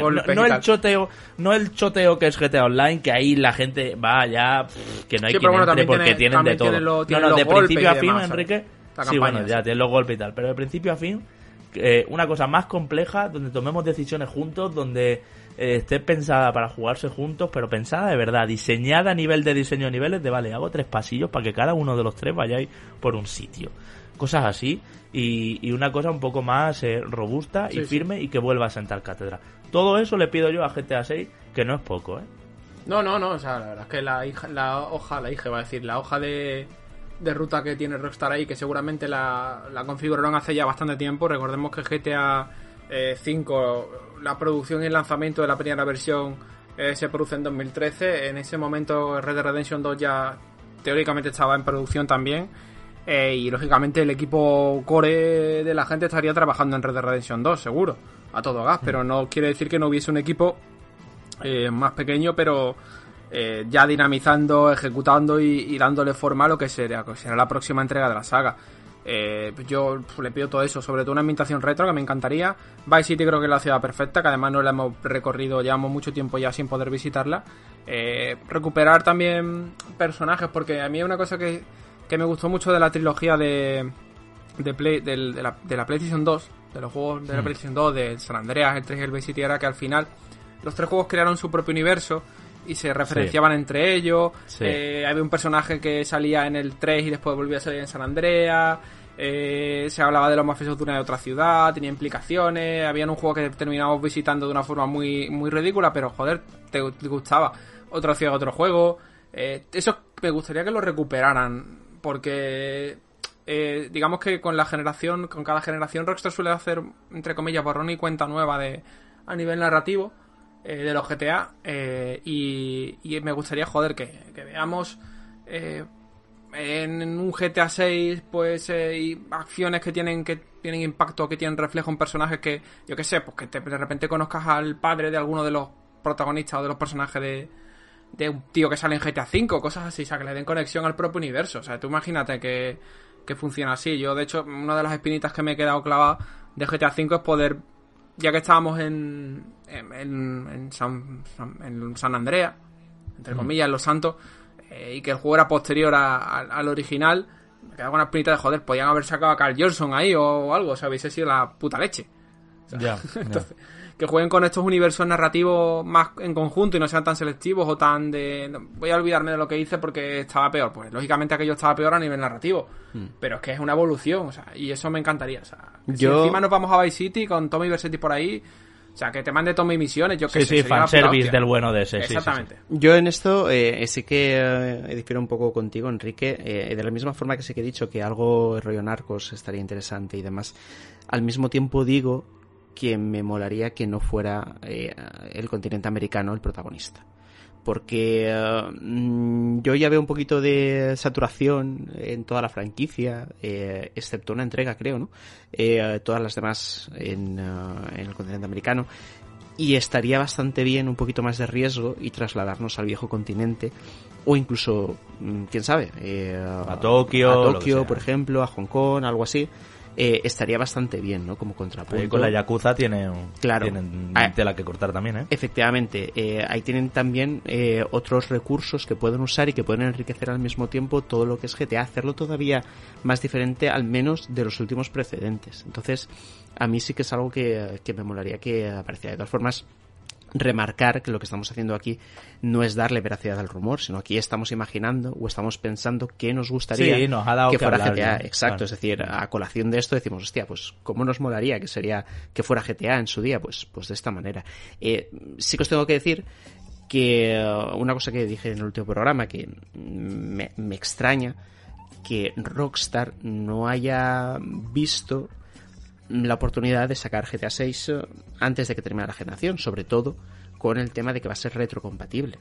No el el choteo que es GTA Online, que ahí la gente va ya, que no hay Sí, quien pero bueno, entre también porque tiene- tienen de también todo. tiene los De golpes principio a y fin, demás, ¿sabes? Enrique. La Sí, campaña, bueno, sí. ya tienen los golpes y tal. Pero de principio a fin, una cosa más compleja, donde tomemos decisiones juntos, donde esté pensada para jugarse juntos, pero pensada de verdad, diseñada a nivel de diseño de niveles, de vale, hago 3 pasillos para que cada uno de los 3 vayáis por un sitio. Cosas así, y una cosa un poco más robusta y Sí, firme y que vuelva a sentar cátedra. Todo eso le pido yo a GTA 6, que no es poco, ¿eh? No, o sea, la verdad es que la hoja de ruta que tiene Rockstar ahí, que seguramente la configuraron hace ya bastante tiempo. Recordemos que GTA 5, la producción y el lanzamiento de la primera versión se produce en 2013. En ese momento Red Dead Redemption 2 ya teóricamente estaba en producción también. Y lógicamente el equipo core de la gente estaría trabajando en Red Dead Redemption 2, seguro, a todo gas, pero no quiere decir que no hubiese un equipo más pequeño, pero ya dinamizando, ejecutando y dándole forma a lo que será la próxima entrega de la saga. Yo le pido todo eso, sobre todo una ambientación retro que me encantaría. Vice City creo que es la ciudad perfecta, que además no la hemos recorrido, llevamos mucho tiempo ya sin poder visitarla. Recuperar también personajes, porque a mí es una cosa que me gustó mucho de la trilogía de la PlayStation 2, de los juegos de la PlayStation 2, del San Andreas, el 3 y el Vice City, era que al final los 3 juegos crearon su propio universo y se referenciaban entre ellos. Sí. Había un personaje que salía en el 3 y después volvía a salir en San Andreas. Se hablaba de los mafiosos de una de otra ciudad, tenía implicaciones. Había un juego que terminamos visitando de una forma muy, muy ridícula, pero joder, te gustaba. Otra ciudad, otro juego. Eso me gustaría que lo recuperaran, porque digamos que con cada generación Rockstar suele hacer, entre comillas, borrón y cuenta nueva a nivel narrativo de los GTA, y me gustaría, joder, que veamos en un GTA 6 pues y acciones que tienen impacto, que tienen reflejo en personajes que, yo qué sé, pues que de repente conozcas al padre de alguno de los protagonistas o de los personajes de un tío que sale en GTA 5, cosas así, o sea, que le den conexión al propio universo. O sea, tú imagínate que funciona así. Yo, de hecho, una de las espinitas que me he quedado clavada de GTA 5 es poder, ya que estábamos en San Andreas, entre comillas, en Los Santos, y que el juego era posterior al original, me quedaba con una espinita de, joder, podían haber sacado a Carl Johnson ahí o algo, o sea, hubiese sido la puta leche. O sea, Ya. Entonces, que jueguen con estos universos narrativos más en conjunto y no sean tan selectivos o tan de... No, voy a olvidarme de lo que hice porque estaba peor. Pues lógicamente aquello estaba peor a nivel narrativo. Pero es que es una evolución, o sea, y eso me encantaría. O sea, si encima nos vamos a Vice City con Tommy Vercetti por ahí, o sea, que te mande Tommy misiones, yo que sé. Sí, fanservice del bueno de ese. Exactamente. Sí. Yo en esto sí que difiero un poco contigo, Enrique. De la misma forma que sí que he dicho que algo rollo Narcos estaría interesante y demás, al mismo tiempo digo que me molaría que no fuera el continente americano el protagonista. Porque yo ya veo un poquito de saturación en toda la franquicia, excepto una entrega, creo, ¿no? Todas las demás en el continente americano. Y estaría bastante bien un poquito más de riesgo y trasladarnos al viejo continente, o incluso, quién sabe, a Tokio, por ejemplo, a Hong Kong, algo así. Estaría bastante bien, ¿no? Como contrapunto. Ahí con la Yakuza tienen tela que cortar también, ¿eh? Efectivamente. Ahí tienen también otros recursos que pueden usar y que pueden enriquecer al mismo tiempo todo lo que es GTA, hacerlo todavía más diferente, al menos de los últimos precedentes. Entonces, a mí sí que es algo que me molaría que apareciera. De todas formas, remarcar que lo que estamos haciendo aquí no es darle veracidad al rumor, sino aquí estamos imaginando o estamos pensando qué nos gustaría nos ha dado que fuera hablar, GTA. ¿no? Exacto, Claro. Es decir, a colación de esto decimos, hostia, pues cómo nos molaría que fuera GTA en su día, pues de esta manera. Sí que os tengo que decir que una cosa que dije en el último programa que me extraña que Rockstar no haya visto la oportunidad de sacar GTA 6 antes de que termine la generación, sobre todo con el tema de que va a ser retrocompatible.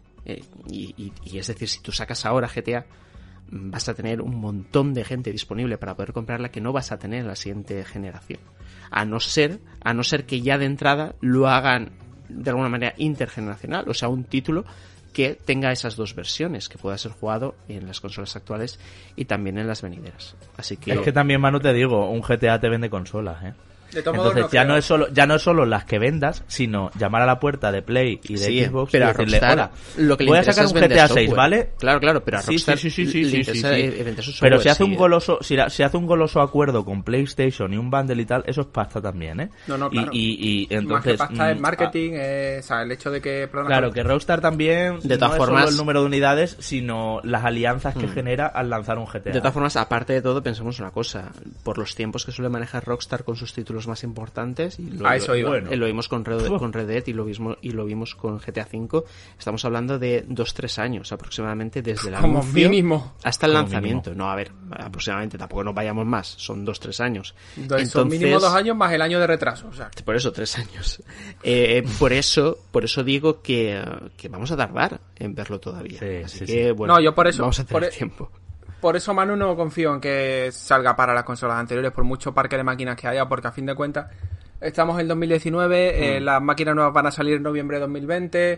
Y es decir, si tú sacas ahora GTA, vas a tener un montón de gente disponible para poder comprarla que no vas a tener en la siguiente generación. A no ser que ya de entrada lo hagan de alguna manera intergeneracional, o sea, un título que tenga esas dos versiones, que pueda ser jugado en las consolas actuales y también en las venideras. Así que... Es que también, Manu, te digo, un GTA te vende consolas, ¿eh? De todos modos, Entonces ya no es solo las que vendas, sino llamar a la puerta de Play y de sí, Xbox pero y a decirle, Rockstar, hola, lo que le voy a interesa sacar es un vender GTA 6, software. ¿vale? Claro, pero a Rockstar Sí. le interesa vender su software. Pero si hace un sí. goloso, si hace un goloso acuerdo con PlayStation y un bundle y tal, eso es pasta también, ¿eh? No, claro. Y más entonces, que pasta es marketing, o sea, el hecho de que... claro, que Rockstar también de todas no formas, es solo el número de unidades, sino las alianzas que genera al lanzar un GTA. De todas formas, aparte de todo, pensemos una cosa. Por los tiempos que suele manejar Rockstar con sus títulos más importantes, y eso iba. lo vimos con Red Dead y lo vimos con GTA V, estamos hablando de 2-3 años aproximadamente desde el Como anuncio mínimo. hasta el Como lanzamiento. mínimo. No, a ver, aproximadamente, tampoco nos vayamos más, son 2-3 años. Son mínimo 2 años más el año de retraso, o sea. Por eso, 3 años. Por eso digo que vamos a tardar en verlo todavía. Sí, Así sí, que, sí. bueno, No, yo por eso- vamos a tener por- tiempo. Por eso, Manu, no confío en que salga para las consolas anteriores, por mucho parque de máquinas que haya, porque a fin de cuentas estamos en 2019, las máquinas nuevas van a salir en noviembre de 2020,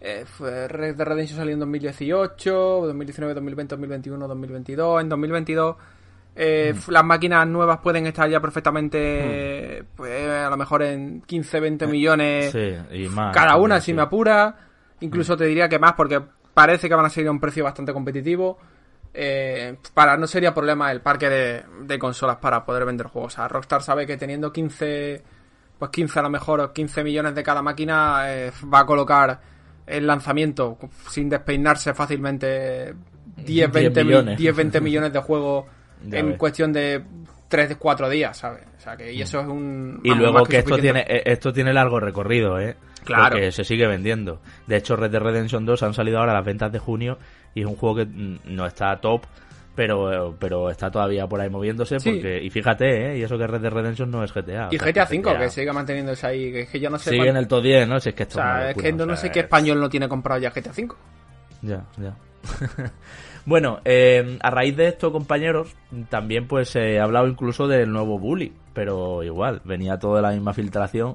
Red Dead Redemption salió en 2018, 2019, 2020, 2021, 2022, en 2022 las máquinas nuevas pueden estar ya perfectamente, pues a lo mejor en 15, 20 millones Sí, y más. cada una, también, si me apura. Incluso te diría que más, porque parece que van a salir a un precio bastante competitivo. No sería problema el parque de consolas para poder vender juegos. O sea, Rockstar sabe que teniendo 15 pues 15 a lo mejor, o 15 millones de cada máquina, va a colocar el lanzamiento sin despeinarse fácilmente 10-20 millones de juegos en cuestión de 3-4 días, ¿sabes? O sea, que y eso es un... Y luego que esto tiene largo recorrido, ¿eh? Claro. Porque se sigue vendiendo. De hecho, Red Dead Redemption 2 han salido ahora las ventas de junio y es un juego que no está top, pero está todavía por ahí moviéndose. Sí. Porque, y fíjate, y eso que Red Dead Redemption no es GTA. Y GTA V, que sigue manteniéndose ahí, que es que yo no sé... Sigue en el top 10, ¿no? Si es que esto o sea, es es que no sé qué español no tiene comprado ya GTA V. Ya. Bueno, a raíz de esto, compañeros, también pues se ha hablado incluso del nuevo Bully, pero igual, venía todo de la misma filtración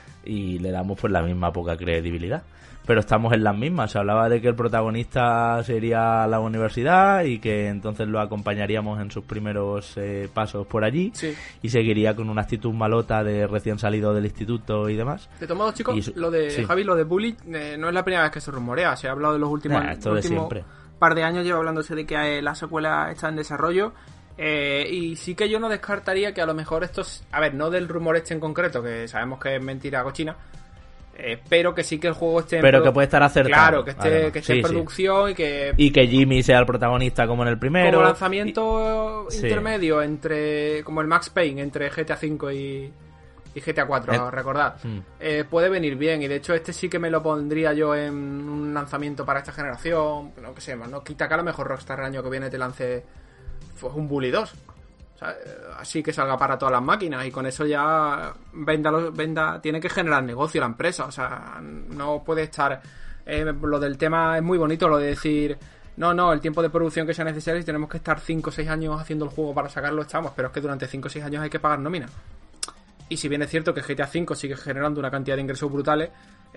y le damos pues la misma poca credibilidad. Pero estamos en las mismas, se hablaba de que el protagonista se iría a la universidad y que entonces lo acompañaríamos en sus primeros pasos por allí, sí. Y seguiría con una actitud malota de recién salido del instituto y demás. De todos modos, chicos, lo de sí. Javi, lo de Bully, no es la primera vez que se rumorea, se ha hablado de los últimos... esto de siempre. Par de años lleva hablándose de que la secuela está en desarrollo, y sí que yo no descartaría que a lo mejor estos, a ver, no del rumor este en concreto, que sabemos que es mentira cochina, pero que sí que el juego esté pero que puede estar acertado, claro, que esté en producción, y que Jimmy sea el protagonista como en el primero, como lanzamiento intermedio entre, como el Max Payne entre GTA V y GTA 4, recordad. Puede venir bien, y de hecho este sí que me lo pondría yo en un lanzamiento para esta generación, no que sé, no quita que a lo mejor Rockstar el año que viene te lance pues un Bully 2, o sea, así que salga para todas las máquinas, y con eso ya venda, tiene que generar negocio la empresa, o sea, no puede estar lo del tema es muy bonito, lo de decir no, el tiempo de producción que sea necesario, y tenemos que estar 5 o 6 años haciendo el juego para sacarlo, estamos, pero es que durante 5 o 6 años hay que pagar nómina. Y si bien es cierto que GTA V sigue generando una cantidad de ingresos brutales,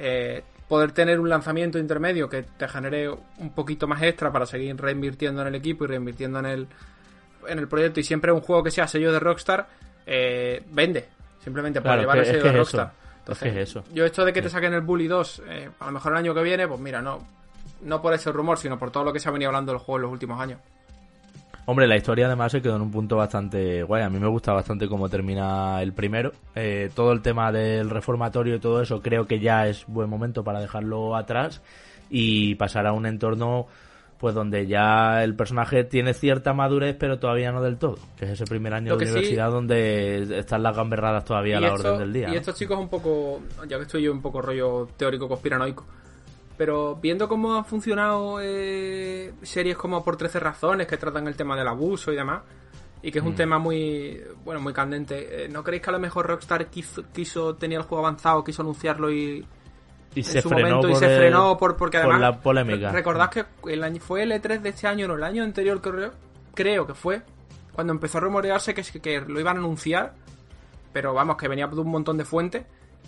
poder tener un lanzamiento intermedio que te genere un poquito más extra para seguir reinvirtiendo en el equipo y reinvirtiendo en el proyecto, y siempre un juego que sea sello de Rockstar, vende, simplemente por llevar el sello de Rockstar. Entonces, yo esto de que te saquen el Bully 2, a lo mejor el año que viene, pues mira, no por ese rumor, sino por todo lo que se ha venido hablando del juego en los últimos años. Hombre, la historia además se quedó en un punto bastante guay. A mí me gusta bastante cómo termina el primero. Todo el tema del reformatorio y todo eso creo que ya es buen momento para dejarlo atrás y pasar a un entorno pues donde ya el personaje tiene cierta madurez, pero todavía no del todo, que es ese primer año de universidad donde están las gamberradas todavía a la orden del día. Y estos chicos un poco, ya que estoy yo un poco rollo teórico conspiranoico, pero viendo cómo han funcionado series como Por 13 razones, que tratan el tema del abuso y demás, y que es un tema muy candente, ¿no creéis que a lo mejor Rockstar tenía el juego avanzado, quiso anunciarlo y se frenó porque además por la polémica? Recordad que fue el E3 de este año, no, el año anterior creo que fue cuando empezó a rumorearse que lo iban a anunciar, pero vamos, que venía de un montón de fuentes.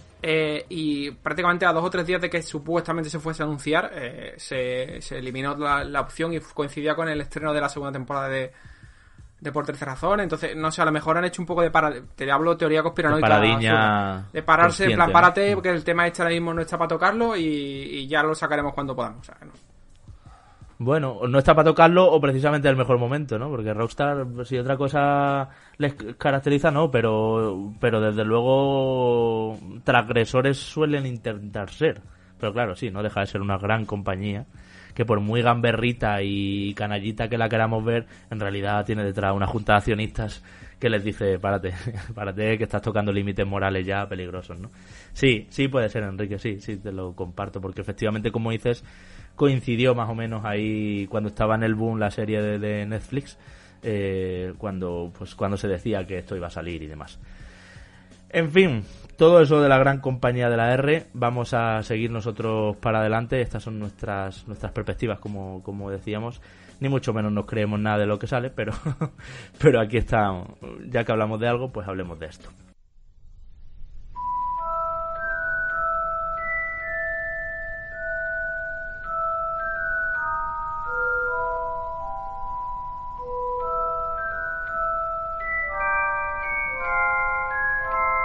Y prácticamente a 2 o 3 días de que supuestamente se fuese a anunciar, se eliminó la opción y coincidía con el estreno de la segunda temporada de Por 13 razones. Entonces, no sé, a lo mejor han hecho un poco te hablo teoría conspiranoica, de pararse, en plan, párate, porque el tema este ahora mismo no está para tocarlo y ya lo sacaremos cuando podamos. O sea, no. Bueno, no está para tocarlo o precisamente el mejor momento, ¿no? Porque Rockstar, si otra cosa les caracteriza, no, pero desde luego transgresores suelen intentar ser. Pero claro, sí, no deja de ser una gran compañía que por muy gamberrita y canallita que la queramos ver, en realidad tiene detrás una junta de accionistas que les dice, párate, que estás tocando límites morales ya peligrosos, ¿no? Sí, puede ser, Enrique, sí, te lo comparto, porque efectivamente, como dices, coincidió más o menos ahí cuando estaba en el boom la serie de Netflix, cuando se decía que esto iba a salir y demás. En fin, todo eso de la gran compañía de la R, vamos a seguir nosotros para adelante. Estas son nuestras perspectivas, como decíamos. Ni mucho menos nos creemos nada de lo que sale, pero aquí está, ya que hablamos de algo, pues hablemos de esto.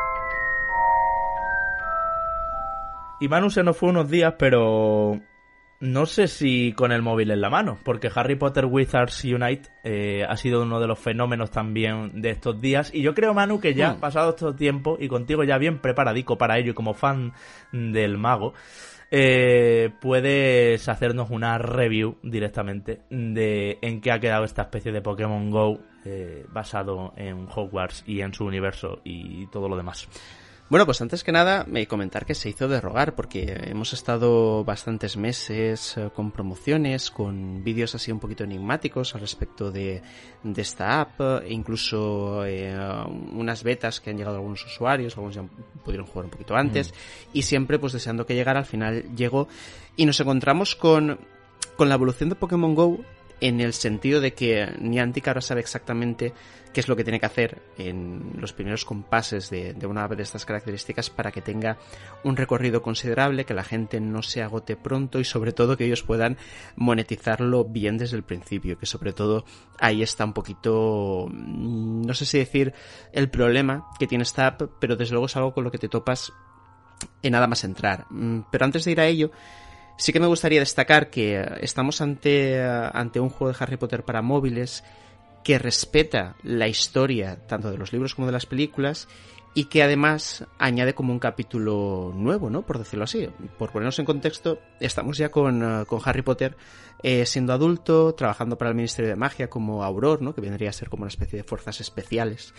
Y Manu se nos fue unos días, pero No sé si con el móvil en la mano, porque Harry Potter Wizards Unite ha sido uno de los fenómenos también de estos días. Y yo creo, Manu, que ya pasado este tiempo y contigo ya bien preparadico para ello y como fan del mago, puedes hacernos una review directamente de en qué ha quedado esta especie de Pokémon GO basado en Hogwarts y en su universo y todo lo demás. Bueno, pues antes que nada, comentar que se hizo de rogar, porque hemos estado bastantes meses con promociones, con vídeos así un poquito enigmáticos al respecto de esta app, e incluso unas betas que han llegado a algunos usuarios, algunos ya pudieron jugar un poquito antes, y siempre pues deseando que llegara. Al final llegó y nos encontramos con la evolución de Pokémon GO, en el sentido de que Niantic ahora sabe exactamente qué es lo que tiene que hacer en los primeros compases de una ave de estas características para que tenga un recorrido considerable, que la gente no se agote pronto y sobre todo que ellos puedan monetizarlo bien desde el principio, que sobre todo ahí está un poquito, no sé si decir el problema que tiene esta app, pero desde luego es algo con lo que te topas en nada más entrar. Pero antes de ir a ello, sí que me gustaría destacar que estamos ante un juego de Harry Potter para móviles que respeta la historia tanto de los libros como de las películas y que además añade como un capítulo nuevo, ¿no? Por decirlo así. Por ponernos en contexto, estamos ya con Harry Potter siendo adulto, trabajando para el Ministerio de Magia como Auror, ¿no? Que vendría a ser como una especie de fuerzas especiales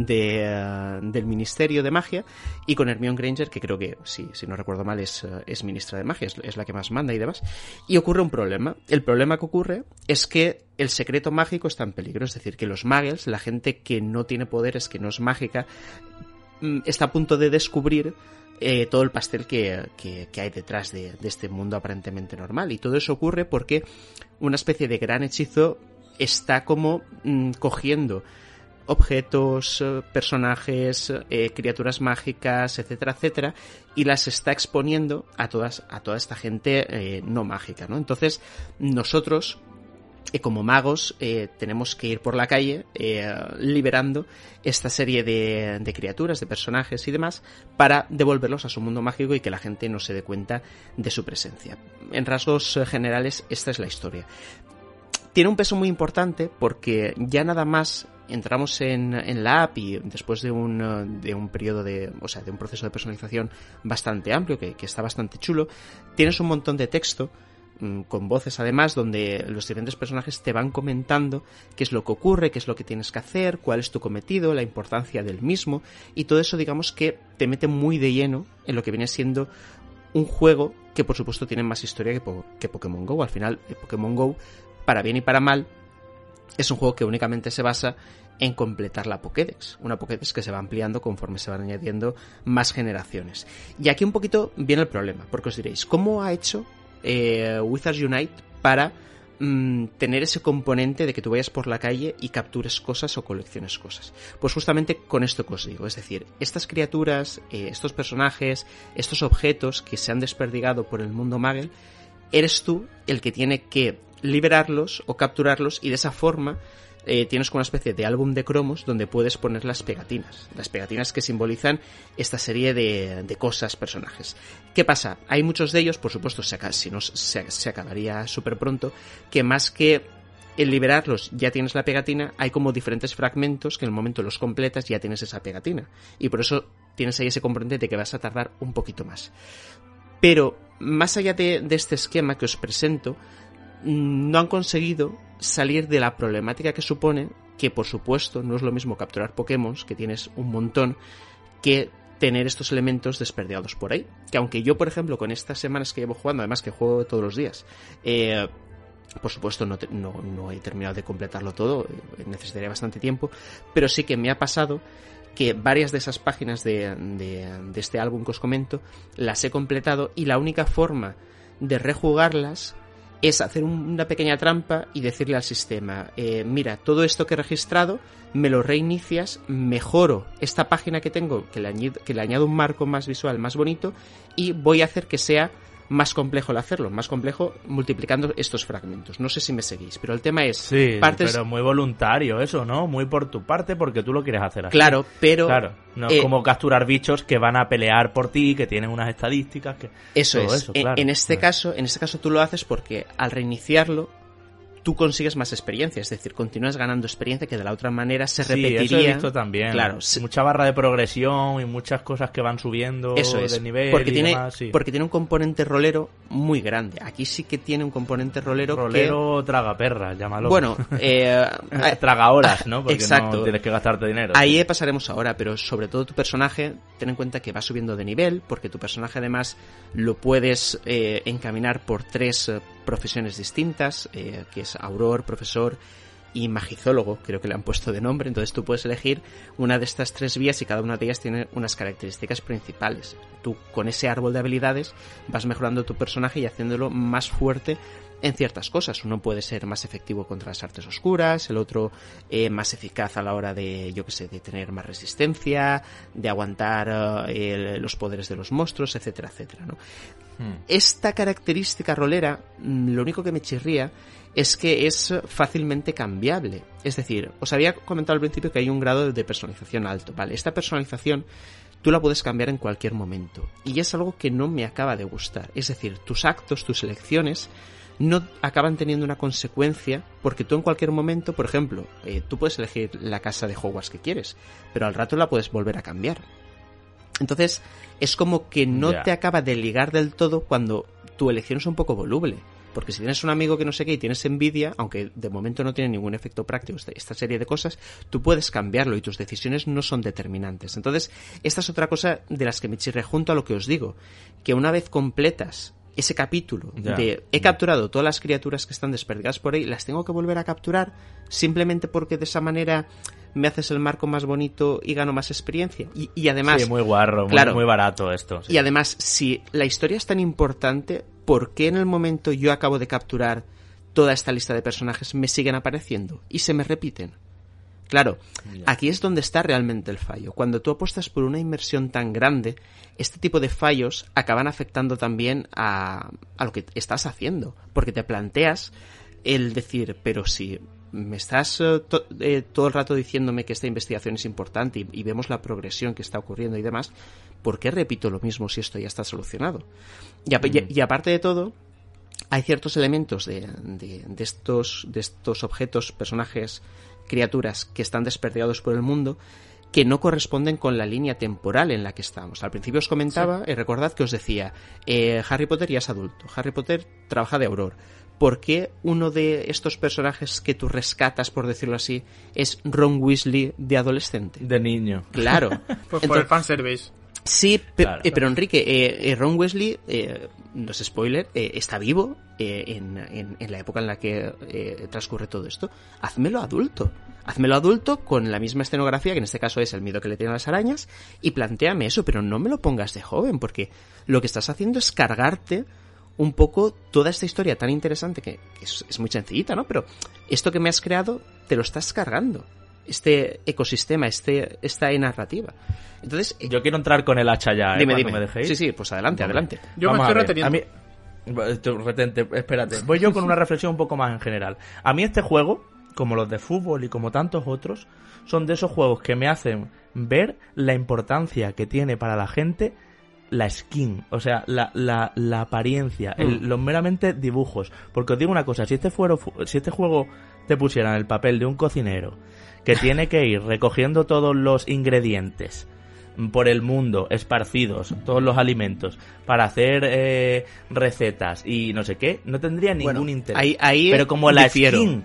del Ministerio de Magia, y con Hermione Granger, que creo que, si no recuerdo mal, es ministra de Magia, es la que más manda y demás. Y ocurre un problema. El problema que ocurre es que el secreto mágico está en peligro, es decir, que los muggles, la gente que no tiene poderes, que no es mágica, está a punto de descubrir todo el pastel que hay detrás de este mundo aparentemente normal. Y todo eso ocurre porque una especie de gran hechizo está como cogiendo objetos, personajes, criaturas mágicas, etcétera, etcétera, y las está exponiendo a toda esta gente no mágica, ¿no? Entonces, nosotros, como magos, tenemos que ir por la calle liberando esta serie de criaturas, de personajes y demás, para devolverlos a su mundo mágico y que la gente no se dé cuenta de su presencia. En rasgos generales, esta es la historia. Tiene un peso muy importante porque ya nada más entramos en la app y después de un periodo de un proceso de personalización bastante amplio, que está bastante chulo, tienes un montón de texto con voces además, donde los diferentes personajes te van comentando qué es lo que ocurre, qué es lo que tienes que hacer, cuál es tu cometido, la importancia del mismo, y todo eso, digamos, que te mete muy de lleno en lo que viene siendo un juego que por supuesto tiene más historia que Pokémon GO. Al final, Pokémon GO, para bien y para mal, es un juego que únicamente se basa en completar la Pokédex, una Pokédex que se va ampliando conforme se van añadiendo más generaciones. Y aquí un poquito viene el problema, porque os diréis, ¿cómo ha hecho Wizards Unite para tener ese componente de que tú vayas por la calle y captures cosas o colecciones cosas? Pues justamente con esto que os digo, es decir, estas criaturas, estos personajes, estos objetos que se han desperdigado por el mundo Muggle, eres tú el que tiene que liberarlos o capturarlos, y de esa forma tienes como una especie de álbum de cromos donde puedes poner las pegatinas que simbolizan esta serie de cosas, personajes. ¿Qué pasa? Hay muchos de ellos, por supuesto, si no se acabaría súper pronto, que más que el liberarlos ya tienes la pegatina, hay como diferentes fragmentos que en el momento los completas ya tienes esa pegatina, y por eso tienes ahí ese componente de que vas a tardar un poquito más. Pero más allá de este esquema que os presento, no han conseguido salir de la problemática que supone, que por supuesto no es lo mismo capturar Pokémon, que tienes un montón, que tener estos elementos desperdigados por ahí. Que aunque yo, por ejemplo, con estas semanas que llevo jugando, además que juego todos los días, por supuesto no he terminado de completarlo todo, necesitaría bastante tiempo, pero sí que me ha pasado que varias de esas páginas de este álbum que os comento las he completado, y la única forma de rejugarlas es hacer una pequeña trampa y decirle al sistema, mira, todo esto que he registrado, me lo reinicias, mejoro esta página que tengo, que le añado un marco más visual, más bonito, y voy a hacer que sea más complejo el hacerlo, más complejo multiplicando estos fragmentos. No sé si me seguís, pero el tema es... Sí, pero muy voluntario eso, ¿no? Muy por tu parte porque tú lo quieres hacer así. Claro, pero... Claro, no es como capturar bichos que van a pelear por ti, que tienen unas estadísticas, que... Eso todo es. eso, claro. En este caso tú lo haces porque al reiniciarlo tú consigues más experiencia, es decir, continúas ganando experiencia que de la otra manera se repetiría. Sí, eso he visto también. Claro, mucha barra de progresión y muchas cosas que van subiendo de nivel porque y tiene, demás, sí. Porque tiene un componente rolero muy grande. Aquí sí que tiene un componente rolero tragaperras, llámalo. Bueno, traga horas, ¿no? Porque exacto. no tienes que gastarte dinero. Ahí pasaremos ahora, pero sobre todo tu personaje, ten en cuenta que va subiendo de nivel, porque tu personaje además lo puedes encaminar por 3 profesiones distintas, que es auror, profesor y magizólogo, creo que le han puesto de nombre. Entonces tú puedes elegir una de estas 3 vías y cada una de ellas tiene unas características principales. Tú con ese árbol de habilidades vas mejorando tu personaje y haciéndolo más fuerte en ciertas cosas. Uno puede ser más efectivo contra las artes oscuras, el otro más eficaz a la hora de, yo que sé, de tener más resistencia, de aguantar los poderes de los monstruos, etcétera, etcétera, ¿no? Esta característica rolera, lo único que me chirría es que es fácilmente cambiable. Es decir, os había comentado al principio que hay un grado de personalización alto, ¿vale? Esta personalización tú la puedes cambiar en cualquier momento y es algo que no me acaba de gustar. Es decir, tus actos, tus elecciones no acaban teniendo una consecuencia, porque tú en cualquier momento, por ejemplo, tú puedes elegir la casa de Hogwarts que quieres, pero al rato la puedes volver a cambiar. Entonces, es como que no te acaba de ligar del todo cuando tu elección es un poco voluble. Porque si tienes un amigo que no sé qué y tienes envidia, aunque de momento no tiene ningún efecto práctico esta serie de cosas, tú puedes cambiarlo y tus decisiones no son determinantes. Entonces, esta es otra cosa de las que me chirré junto a lo que os digo, que una vez completas ese capítulo de he capturado todas las criaturas que están desperdigadas por ahí, las tengo que volver a capturar simplemente porque de esa manera me haces el marco más bonito y gano más experiencia. Y además... Sí, muy guarro, claro, muy barato esto. Sí. Y además, si la historia es tan importante, ¿por qué en el momento yo acabo de capturar toda esta lista de personajes me siguen apareciendo y se me repiten? Claro, aquí es donde está realmente el fallo. Cuando tú apuestas por una inversión tan grande, este tipo de fallos acaban afectando también a lo que estás haciendo. Porque te planteas el decir, pero si me estás todo el rato diciéndome que esta investigación es importante y vemos la progresión que está ocurriendo y demás, ¿por qué repito lo mismo si esto ya está solucionado? Y aparte de todo, hay ciertos elementos de estos objetos, personajes, criaturas que están desperdigados por el mundo que no corresponden con la línea temporal en la que estamos. Al principio os comentaba, recordad que os decía, Harry Potter ya es adulto, Harry Potter trabaja de auror. ¿Por qué uno de estos personajes que tú rescatas, por decirlo así, es Ron Weasley de adolescente? De niño. Claro. Pues por el fanservice. Sí, claro. Pero Enrique, Ron Weasley, no es spoiler, está vivo en la época en la que transcurre todo esto. Házmelo adulto con la misma escenografía, que en este caso es el miedo que le tienen a las arañas, y plantéame eso, pero no me lo pongas de joven, porque lo que estás haciendo es cargarte un poco toda esta historia tan interesante que es muy sencillita, ¿no? Pero esto que me has creado te lo estás cargando. Este ecosistema, esta narrativa. Entonces, yo quiero entrar con el hacha ya, dime. me dejéis. Sí, pues adelante. Yo Vamos me estoy reteniendo. Retente, espérate. Voy yo con una reflexión un poco más en general. A mí este juego, como los de fútbol y como tantos otros, son de esos juegos que me hacen ver la importancia que tiene para la gente la skin, o sea, la apariencia, los meramente dibujos. Porque os digo una cosa, si este juego te pusiera en el papel de un cocinero que tiene que ir recogiendo todos los ingredientes por el mundo, esparcidos, todos los alimentos, para hacer recetas y no sé qué, no tendría ningún interés. Ahí pero como la difiero. skin,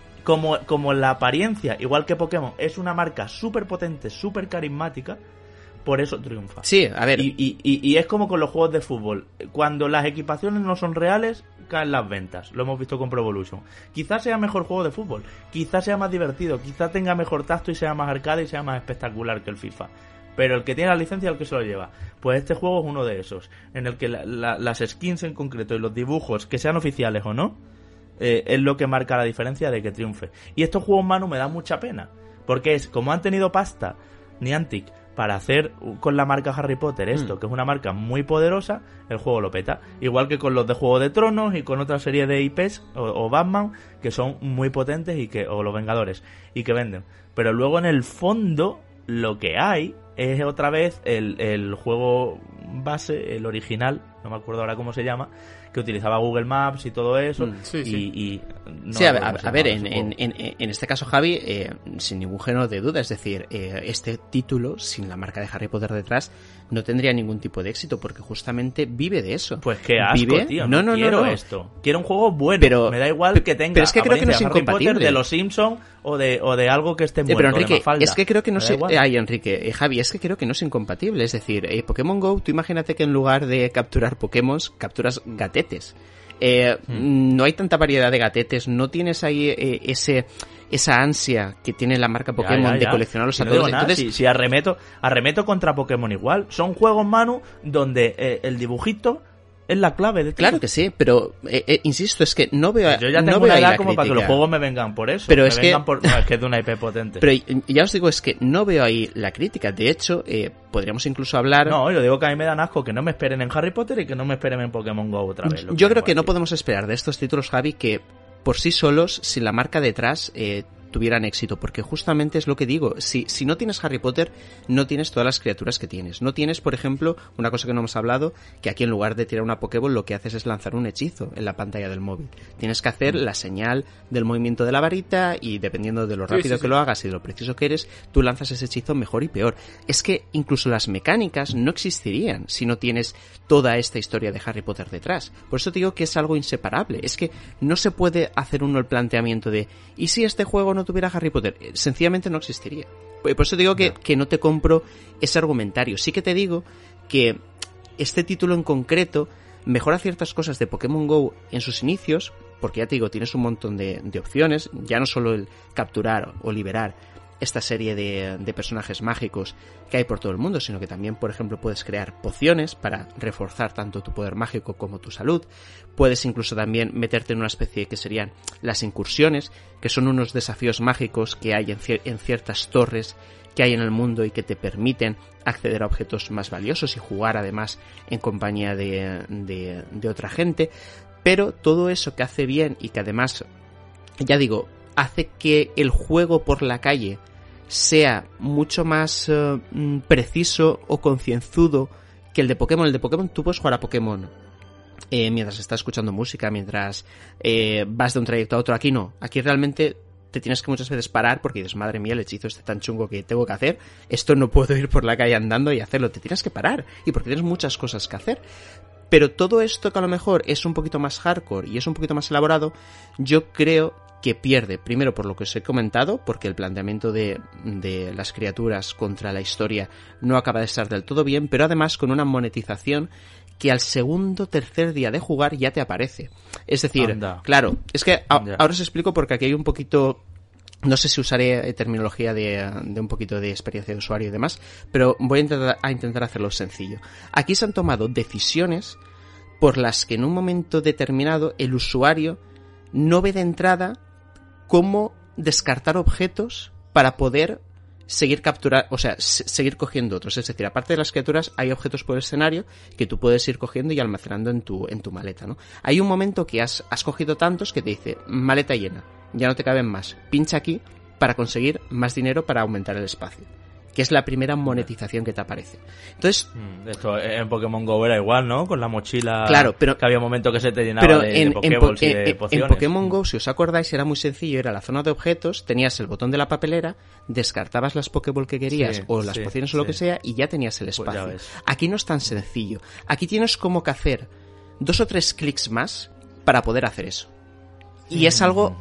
como la apariencia, igual que Pokémon, es una marca súper potente, súper carismática, por eso triunfa. Sí, a ver. Y es como con los juegos de fútbol. Cuando las equipaciones no son reales, caen las ventas. Lo hemos visto con Pro Evolution. Quizás sea mejor juego de fútbol, quizás sea más divertido, quizás tenga mejor tacto y sea más arcade y sea más espectacular que el FIFA. Pero el que tiene la licencia es el que se lo lleva. Pues este juego es uno de esos, en el que las skins en concreto y los dibujos, que sean oficiales o no, es lo que marca la diferencia de que triunfe. Y estos juegos, Manu, me dan mucha pena, porque es como han tenido pasta Niantic para hacer con la marca Harry Potter esto, que es una marca muy poderosa, el juego lo peta. Igual que con los de Juego de Tronos y con otra serie de IPs o Batman, que son muy potentes o los Vengadores, y que venden. Pero luego en el fondo lo que hay es otra vez el juego base, el original, no me acuerdo ahora cómo se llama, que utilizaba Google Maps y todo eso. No, sí, a ver, en este caso, Javi, sin ningún género de duda, es decir, este título, sin la marca de Harry Potter detrás, no tendría ningún tipo de éxito, porque justamente vive de eso. Pues qué asco, tío, no quiero esto. Quiero un juego bueno, pero me da igual que tenga pero es que creo que no es Harry incompatible. Potter de los Simpsons o de algo que esté muerto, pero Enrique, de Mafalda. es que creo que no sé... Enrique, Javi, es que creo que no es incompatible. Es decir, Pokémon GO, tú imagínate que en lugar de capturar Pokémon, capturas gatetes. No hay tanta variedad de gatetes, no tienes ahí esa ansia que tiene la marca Pokémon de coleccionarlos a todos. Entonces, si arremeto contra Pokémon igual. Son juegos, Manu, donde el dibujito es la clave de todo. Claro que sí, pero insisto, es que no veo. Yo ya tengo una edad como para que los juegos me vengan por eso. Pero es que es que es de una IP potente. Pero ya os digo, es que no veo ahí la crítica. De hecho, podríamos incluso hablar. No, yo digo que a mí me dan asco que no me esperen en Harry Potter y que no me esperen en Pokémon GO otra vez. Yo creo que no podemos esperar de estos títulos, Javi, que por sí solos, sin la marca detrás, tuvieran éxito, porque justamente es lo que digo, si no tienes Harry Potter, no tienes todas las criaturas que tienes. No tienes, por ejemplo, una cosa que no hemos hablado, que aquí en lugar de tirar una Pokéball lo que haces es lanzar un hechizo en la pantalla del móvil. Tienes que hacer la señal del movimiento de la varita y dependiendo de lo rápido que lo hagas y de lo preciso que eres, tú lanzas ese hechizo mejor y peor. Es que incluso las mecánicas no existirían si no tienes toda esta historia de Harry Potter detrás. Por eso te digo que es algo inseparable. Es que no se puede hacer uno el planteamiento de ¿y si este juego no tuviera Harry Potter? Sencillamente no existiría. Por eso te digo que no te compro ese argumentario. Sí que te digo que este título en concreto mejora ciertas cosas de Pokémon GO en sus inicios, porque ya te digo, tienes un montón de opciones, ya no solo el capturar o liberar esta serie de personajes mágicos que hay por todo el mundo, sino que también, por ejemplo, puedes crear pociones para reforzar tanto tu poder mágico como tu salud. Puedes incluso también meterte en una especie que serían las incursiones, que son unos desafíos mágicos que hay en ciertas torres que hay en el mundo y que te permiten acceder a objetos más valiosos y jugar además en compañía de otra gente. Pero todo eso que hace bien y que además, ya digo, hace que el juego por la calle sea mucho más preciso o concienzudo que el de Pokémon. El de Pokémon tú puedes jugar a Pokémon mientras estás escuchando música, mientras vas de un trayecto a otro. Aquí no, aquí realmente te tienes que muchas veces parar porque dices, madre mía, el hechizo este tan chungo que tengo que hacer, esto no puedo ir por la calle andando y hacerlo, te tienes que parar y porque tienes muchas cosas que hacer. Pero todo esto que a lo mejor es un poquito más hardcore y es un poquito más elaborado, yo creo que pierde, primero por lo que os he comentado, porque el planteamiento de las criaturas contra la historia no acaba de estar del todo bien, pero además con una monetización que al segundo, tercer día de jugar ya te aparece. Es decir, claro, es que ahora os explico porque aquí hay un poquito... No sé si usaré terminología de un poquito de experiencia de usuario y demás, pero voy a intentar hacerlo sencillo. Aquí se han tomado decisiones por las que en un momento determinado el usuario no ve de entrada cómo descartar objetos para poder seguir seguir cogiendo otros. Es decir, aparte de las criaturas, hay objetos por el escenario que tú puedes ir cogiendo y almacenando en tu maleta, ¿no? Hay un momento que has cogido tantos que te dice, maleta llena, ya no te caben más, pincha aquí para conseguir más dinero para aumentar el espacio, que es la primera monetización que te aparece. Entonces, esto en Pokémon GO era igual, ¿no? Con la mochila, claro, pero que había momentos que se te llenaba de Pokéballs y de pociones. En Pokémon GO, si os acordáis, era muy sencillo, era la zona de objetos, tenías el botón de la papelera, descartabas las Pokéball que querías o las pociones o lo que sea y ya tenías el espacio. Pues aquí no es tan sencillo. Aquí tienes como que hacer 2 o 3 clics más para poder hacer eso. Y es algo...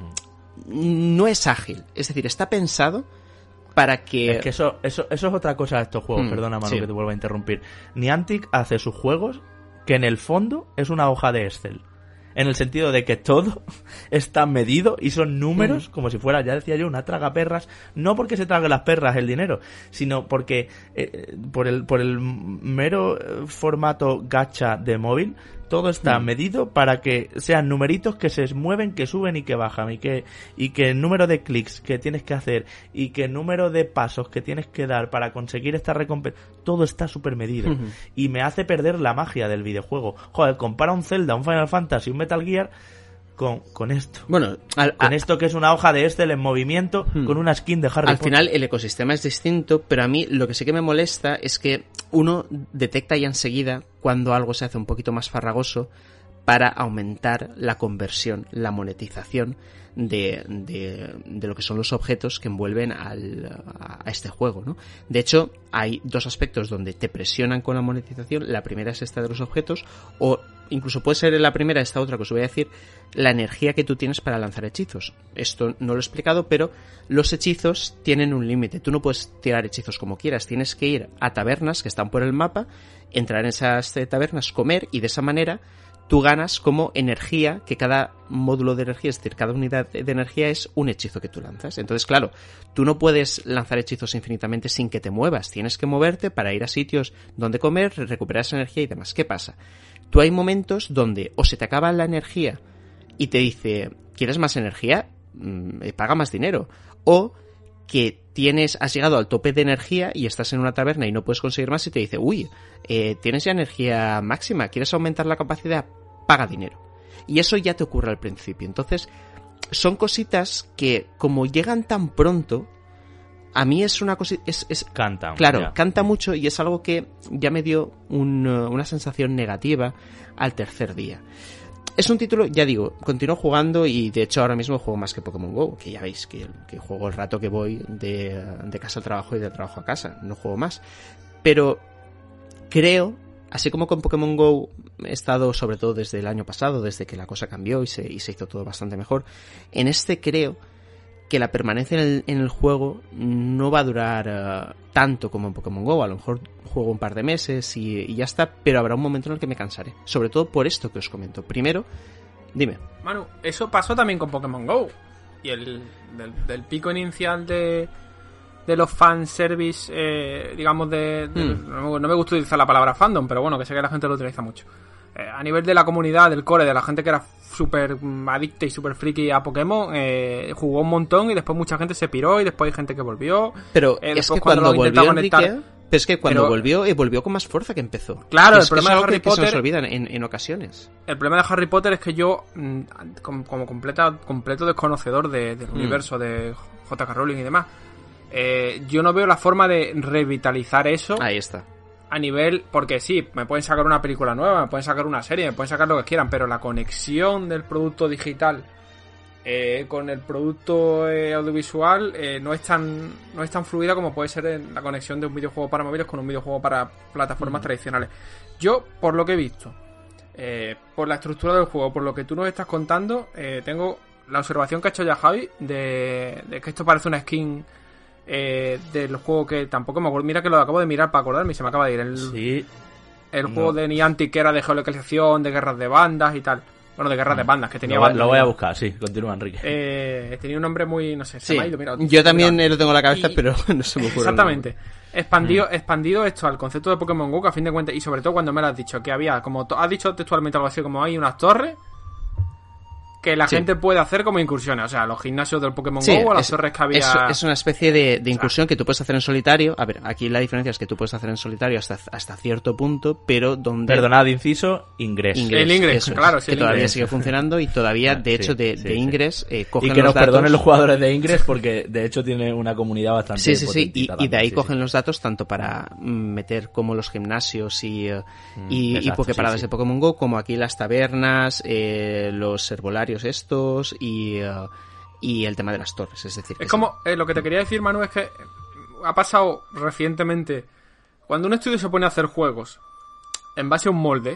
no es ágil, es decir, está pensado para que... Es que eso es otra cosa de estos juegos, perdona Manu que te vuelva a interrumpir. Niantic hace sus juegos que en el fondo es una hoja de Excel, en el sentido de que todo está medido y son números, como si fuera, ya decía yo, una tragaperras, no porque se trague las perras el dinero, sino porque por el mero formato gacha de móvil Todo está medido para que sean numeritos que se mueven, que suben y que bajan, y que el número de clics que tienes que hacer y que el número de pasos que tienes que dar para conseguir esta recompensa, todo está súper medido. Y me hace perder la magia del videojuego. Joder, compara un Zelda, un Final Fantasy, un Metal Gear con esto. Bueno, con esto que es una hoja de Excel en movimiento con una skin de Harry Potter. Al final el ecosistema es distinto, pero a mí lo que sí que me molesta es que uno detecta ya enseguida cuando algo se hace un poquito más farragoso para aumentar la conversión, la monetización de lo que son los objetos que envuelven a este juego, ¿no? De hecho, hay dos aspectos donde te presionan con la monetización. La primera es esta de los objetos, o incluso puede ser la primera, esta otra que os voy a decir, la energía que tú tienes para lanzar hechizos. Esto no lo he explicado, pero los hechizos tienen un límite. Tú no puedes tirar hechizos como quieras, tienes que ir a tabernas que están por el mapa, entrar en esas tabernas, comer, y de esa manera tú ganas como energía, que cada módulo de energía, es decir, cada unidad de energía es un hechizo que tú lanzas. Entonces, claro, tú no puedes lanzar hechizos infinitamente sin que te muevas. Tienes que moverte para ir a sitios donde comer, recuperar esa energía y demás. ¿Qué pasa? Tú hay momentos donde o se te acaba la energía y te dice, ¿quieres más energía? Paga más dinero. O que has llegado al tope de energía y estás en una taberna y no puedes conseguir más y te dice, uy, tienes ya energía máxima, ¿quieres aumentar la capacidad? Paga dinero. Y eso ya te ocurre al principio. Entonces, son cositas que, como llegan tan pronto, a mí es una cosa... Canta. Claro, ya. Canta mucho, y es algo que ya me dio una sensación negativa al tercer día. Es un título, ya digo, continúo jugando, y de hecho ahora mismo juego más que Pokémon GO, que ya veis que juego el rato que voy de casa al trabajo y de trabajo a casa, no juego más. Pero creo, así como con Pokémon GO he estado sobre todo desde el año pasado, desde que la cosa cambió y se hizo todo bastante mejor, en este creo que la permanencia en el juego no va a durar tanto como en Pokémon GO. A lo mejor juego un par de meses y ya está, pero habrá un momento en el que me cansaré. Sobre todo por esto que os comento. Primero, dime. Manu, eso pasó también con Pokémon GO. Y del pico inicial de los fanservice, digamos, no me gusta utilizar la palabra fandom, pero bueno, que sé que la gente lo utiliza mucho. A nivel de la comunidad, del core, de la gente que era súper adicta y súper friki a Pokémon, jugó un montón y después mucha gente se piró y después hay gente que volvió. Pero es que cuando volvió, Enrique, es que cuando volvió con más fuerza que empezó. Claro, el problema de Harry Potter... se nos olvida en ocasiones. El problema de Harry Potter es que yo, como completo desconocedor del universo de J.K. Rowling y demás, yo no veo la forma de revitalizar eso. Ahí está. A nivel, porque sí, me pueden sacar una película nueva, me pueden sacar una serie, me pueden sacar lo que quieran, pero la conexión del producto digital con el producto audiovisual no es tan fluida como puede ser en la conexión de un videojuego para móviles con un videojuego para plataformas tradicionales. Yo, por lo que he visto, por la estructura del juego, por lo que tú nos estás contando, tengo la observación que ha hecho ya Javi de que esto parece una skin del juego que tampoco me acuerdo. Mira que lo acabo de mirar para acordarme y se me acaba de ir. El juego de Niantic, que era de geolocalización, de guerras de bandas y tal. Bueno, de guerras de bandas, que tenía bandas. Lo voy a buscar, sí, continúa, Enrique. Tenía un nombre muy, no sé, se me ha ido. Mira, yo también lo tengo en la cabeza, pero no se me ocurre. Exactamente. Expandido esto al concepto de Pokémon GO, que a fin de cuentas, y sobre todo cuando me lo has dicho, que había, como has dicho textualmente algo así, como hay unas torres que la gente puede hacer como incursiones, o sea, los gimnasios del Pokémon GO o las torres que había... Es una especie de incursión que tú puedes hacer en solitario. A ver, aquí la diferencia es que tú puedes hacer en solitario hasta cierto punto, pero donde... Perdonad, inciso, Ingress. El Ingress, claro, sí. Que todavía sigue funcionando y todavía, de hecho, de Ingress cogen los datos... Y que nos perdonen los jugadores de Ingress porque, de hecho, tiene una comunidad bastante potentita. Y de ahí cogen los datos tanto para meter como los gimnasios y poképaradas de Pokémon GO, como aquí las tabernas, los herbolarios estos y el tema de las torres, es decir... Es como, lo que te quería decir, Manu, es que ha pasado recientemente, cuando un estudio se pone a hacer juegos en base a un molde,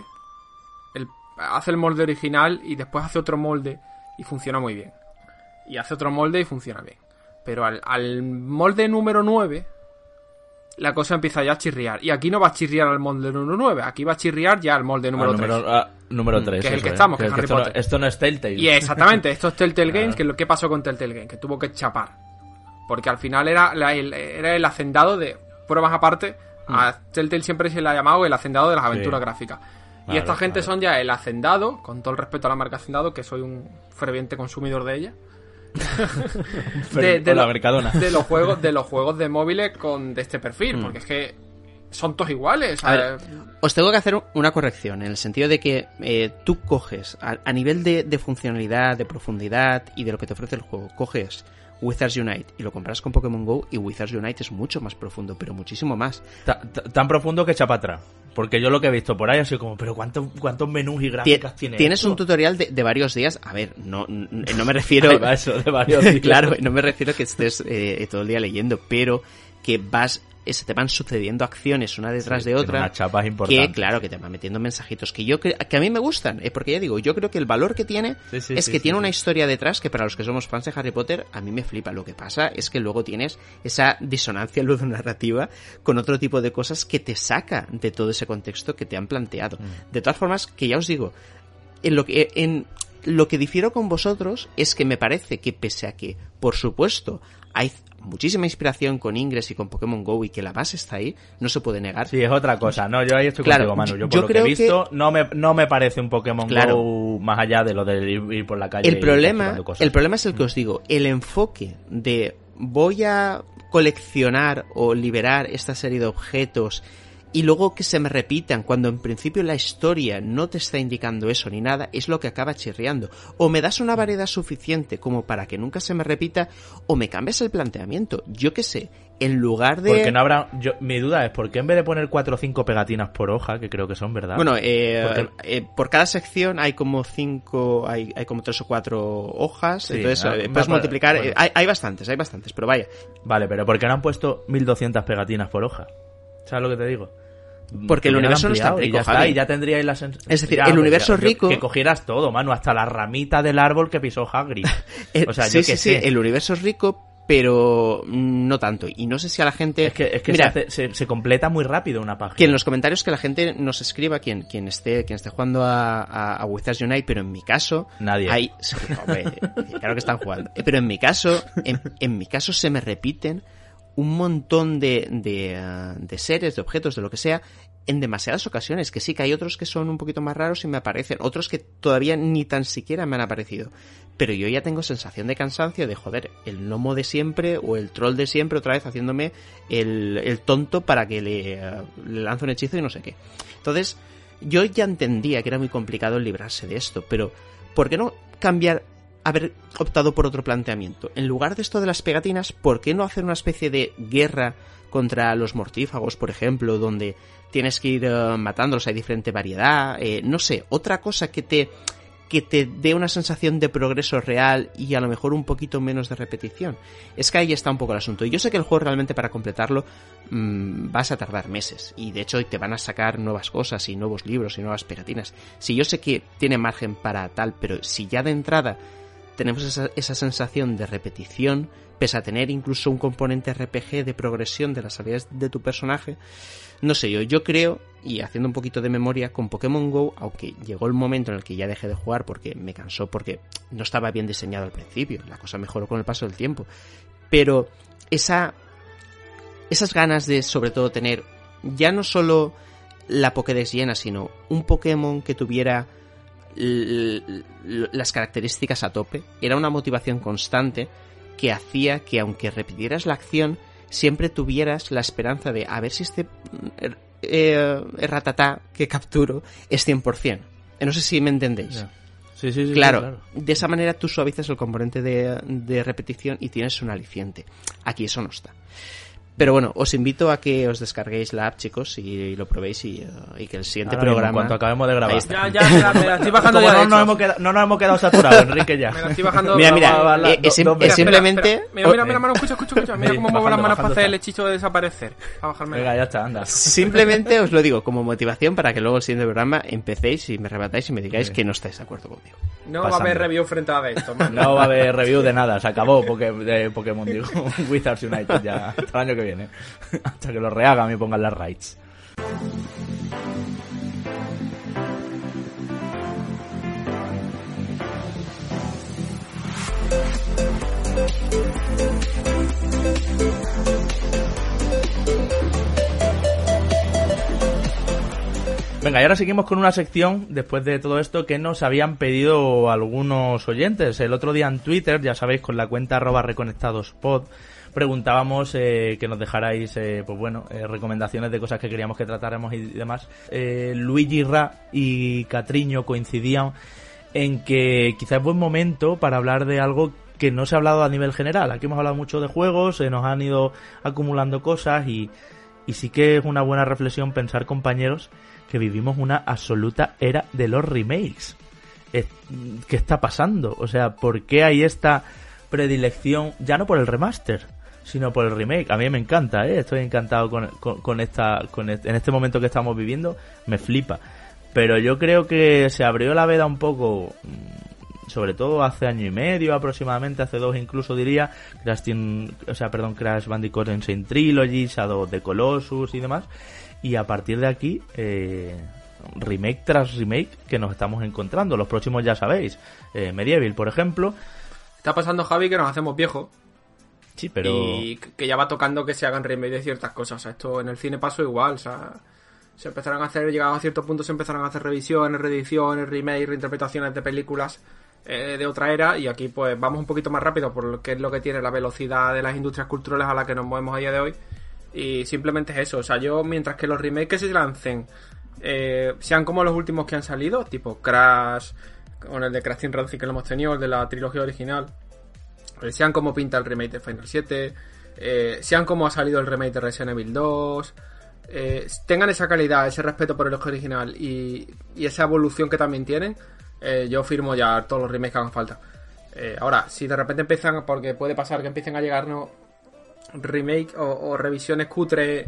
hace el molde original y después hace otro molde y funciona muy bien. Y hace otro molde y funciona bien. Pero al molde número 9... la cosa empieza ya a chirriar. Y aquí no va a chirriar al molde número 9, aquí va a chirriar ya al molde número 3. Número 3. Que es el que estamos, que es Harry Potter. Esto no es Telltale. Y exactamente, esto es Telltale Games, que es lo que pasó con Telltale Games, que tuvo que chapar. Porque al final era el hacendado de pruebas aparte. A Telltale siempre se le ha llamado el hacendado de las aventuras gráficas. Y esta gente son ya el Hacendado, con todo el respeto a la marca Hacendado, que soy un ferviente consumidor de ella. La Mercadona. De los juegos de móviles de este perfil, porque es que son todos iguales. A ver, os tengo que hacer una corrección, en el sentido de que tú coges, a nivel de funcionalidad, de profundidad y de lo que te ofrece el juego, coges Wizards Unite y lo comparas con Pokémon GO, y Wizards Unite es mucho más profundo, pero muchísimo más. Tan profundo que echa para atrás. Porque yo lo que he visto por ahí ha sido como, pero ¿cuántos menús y gráficas tiene Tienes esto? Un tutorial de varios días. A ver, no me refiero... Ahí va eso, de varios días. Claro, no me refiero a que estés todo el día leyendo, pero que se te van sucediendo acciones una detrás de otra, unas chapas importantes. Que claro, que te van metiendo mensajitos que a mí me gustan, porque ya digo, yo creo que el valor que tiene es que tiene una historia detrás que para los que somos fans de Harry Potter a mí me flipa. Lo que pasa es que luego tienes esa disonancia ludonarrativa con otro tipo de cosas que te saca de todo ese contexto que te han planteado. De todas formas, que ya os digo, en lo que difiero con vosotros es que me parece que pese a que, por supuesto, hay muchísima inspiración con Ingress y con Pokémon GO y que la base está ahí, no se puede negar. Sí, es otra cosa. No, yo ahí estoy contigo, Manu. Yo por lo que he visto, no me parece un Pokémon GO más allá de lo de ir por la calle. El problema es el que os digo, el enfoque de voy a coleccionar o liberar esta serie de objetos y luego que se me repitan cuando en principio la historia no te está indicando eso ni nada, es lo que acaba chirriando. O me das una variedad suficiente como para que nunca se me repita, o me cambias el planteamiento. Yo qué sé, en lugar de... Porque no habrá... mi duda es, ¿por qué en vez de poner 4 o 5 pegatinas por hoja, que creo que son, ¿verdad? Bueno, por cada sección hay como 5, hay como 3 o 4 hojas, sí, entonces puedes multiplicar... Bueno. Hay bastantes, pero vaya. Vale, pero ¿por qué no han puesto 1200 pegatinas por hoja? ¿Sabes lo que te digo? Porque el universo no está rico, y ya tendríais la sensación. Es decir, el universo rico... Que cogieras todo, Manu, hasta la ramita del árbol que pisó Hagrid. O sea, sí, el universo es rico, pero no tanto. Y no sé si a la gente... Es que mira, se completa muy rápido una página. Que en los comentarios que la gente nos escriba, quien esté jugando a Wizards Unite, pero en mi caso... Nadie. Claro que están jugando. Pero en mi caso, en mi caso se me repiten un montón de seres, de objetos, de lo que sea, en demasiadas ocasiones, que sí que hay otros que son un poquito más raros y me aparecen, otros que todavía ni tan siquiera me han aparecido, pero yo ya tengo sensación de cansancio de, joder, el gnomo de siempre o el troll de siempre otra vez haciéndome el tonto para que le lance un hechizo y no sé qué. Entonces, yo ya entendía que era muy complicado el librarse de esto, pero ¿por qué no haber optado por otro planteamiento? En lugar de esto de las pegatinas, ¿por qué no hacer una especie de guerra contra los mortífagos, por ejemplo, donde tienes que ir matándolos, hay diferente variedad, no sé, otra cosa que te dé una sensación de progreso real y a lo mejor un poquito menos de repetición? Es que ahí está un poco el asunto. Y yo sé que el juego realmente para completarlo vas a tardar meses, y de hecho te van a sacar nuevas cosas y nuevos libros y nuevas pegatinas. Si yo sé que tiene margen para tal, pero si ya de entrada tenemos esa sensación de repetición, pese a tener incluso un componente RPG de progresión de las habilidades de tu personaje, no sé, yo creo, y haciendo un poquito de memoria, con Pokémon GO, aunque llegó el momento en el que ya dejé de jugar porque me cansó, porque no estaba bien diseñado al principio, la cosa mejoró con el paso del tiempo, pero esas ganas de sobre todo tener ya no solo la Pokédex llena, sino un Pokémon que tuviera las características a tope, era una motivación constante que hacía que, aunque repitieras la acción, siempre tuvieras la esperanza de a ver si este ratatá que capturo es 100%. No sé si me entendéis. Yeah. Sí, claro, de esa manera tú suavizas el componente de repetición y tienes un aliciente. Aquí eso no está. Pero bueno, os invito a que os descarguéis la app, chicos, y lo probéis y que el siguiente programa... En cuanto acabemos de grabar. Ya, me la estoy bajando ya. No nos hemos quedado saturados, Enrique, ya. Me la estoy bajando. Mira, es simplemente... Mira, mano, escucha. Mira cómo muevo las manos para hacer el hechizo de desaparecer. A bajarme. Venga, ya está, anda. Simplemente os lo digo como motivación para que luego el siguiente programa empecéis y me rebatáis y me digáis que no estáis de acuerdo conmigo. No va a haber review frente a esto, man. No va a haber review de nada, se acabó de Pokémon, digo, Wizards United ya hasta el año que viene. Hasta que lo rehagan y pongan las raids. Venga, y ahora seguimos con una sección, después de todo esto, que nos habían pedido algunos oyentes. El otro día en Twitter, ya sabéis, con la cuenta @reconectadospod, preguntábamos que nos dejarais recomendaciones de cosas que queríamos que tratáramos y demás. Luigi Ra y Catriño coincidían en que quizás es buen momento para hablar de algo que no se ha hablado a nivel general. Aquí hemos hablado mucho de juegos, se nos han ido acumulando cosas y sí que es una buena reflexión pensar, compañeros, que vivimos una absoluta era de los remakes. ¿Qué está pasando? O sea, ¿por qué hay esta predilección, ya no por el remaster, sino por el remake? A mí me encanta, estoy encantado con en este momento que estamos viviendo, me flipa. Pero yo creo que se abrió la veda un poco, sobre todo hace año y medio aproximadamente, hace 2 incluso diría, Crash Bandicoot Insane Trilogy, Shadow of the Colossus y demás. Y a partir de aquí, remake tras remake que nos estamos encontrando. Los próximos ya sabéis, Medieval, por ejemplo. Está pasando, Javi, que nos hacemos viejos. Sí, pero... Y que ya va tocando que se hagan remake de ciertas cosas. O sea, esto en el cine pasó igual. O sea, se empezaron a hacer, llegados a cierto punto, se empezaron a hacer revisiones, reediciones, remake, reinterpretaciones de películas de otra era. Y aquí, pues, vamos un poquito más rápido porque es lo que tiene la velocidad de las industrias culturales a la que nos movemos a día de hoy. Y simplemente es eso. O sea, yo, mientras que los remakes que se lancen sean como los últimos que han salido, tipo Crash, con el de Crash Team Racing que lo hemos tenido, el de la trilogía original, sean como pinta el remake de Final 7, sean como ha salido el remake de Resident Evil 2, tengan esa calidad, ese respeto por el original y esa evolución que también tienen, yo firmo ya todos los remakes que hagan falta. Ahora, si de repente empiezan, porque puede pasar que empiecen a llegarnos remake o revisiones cutre,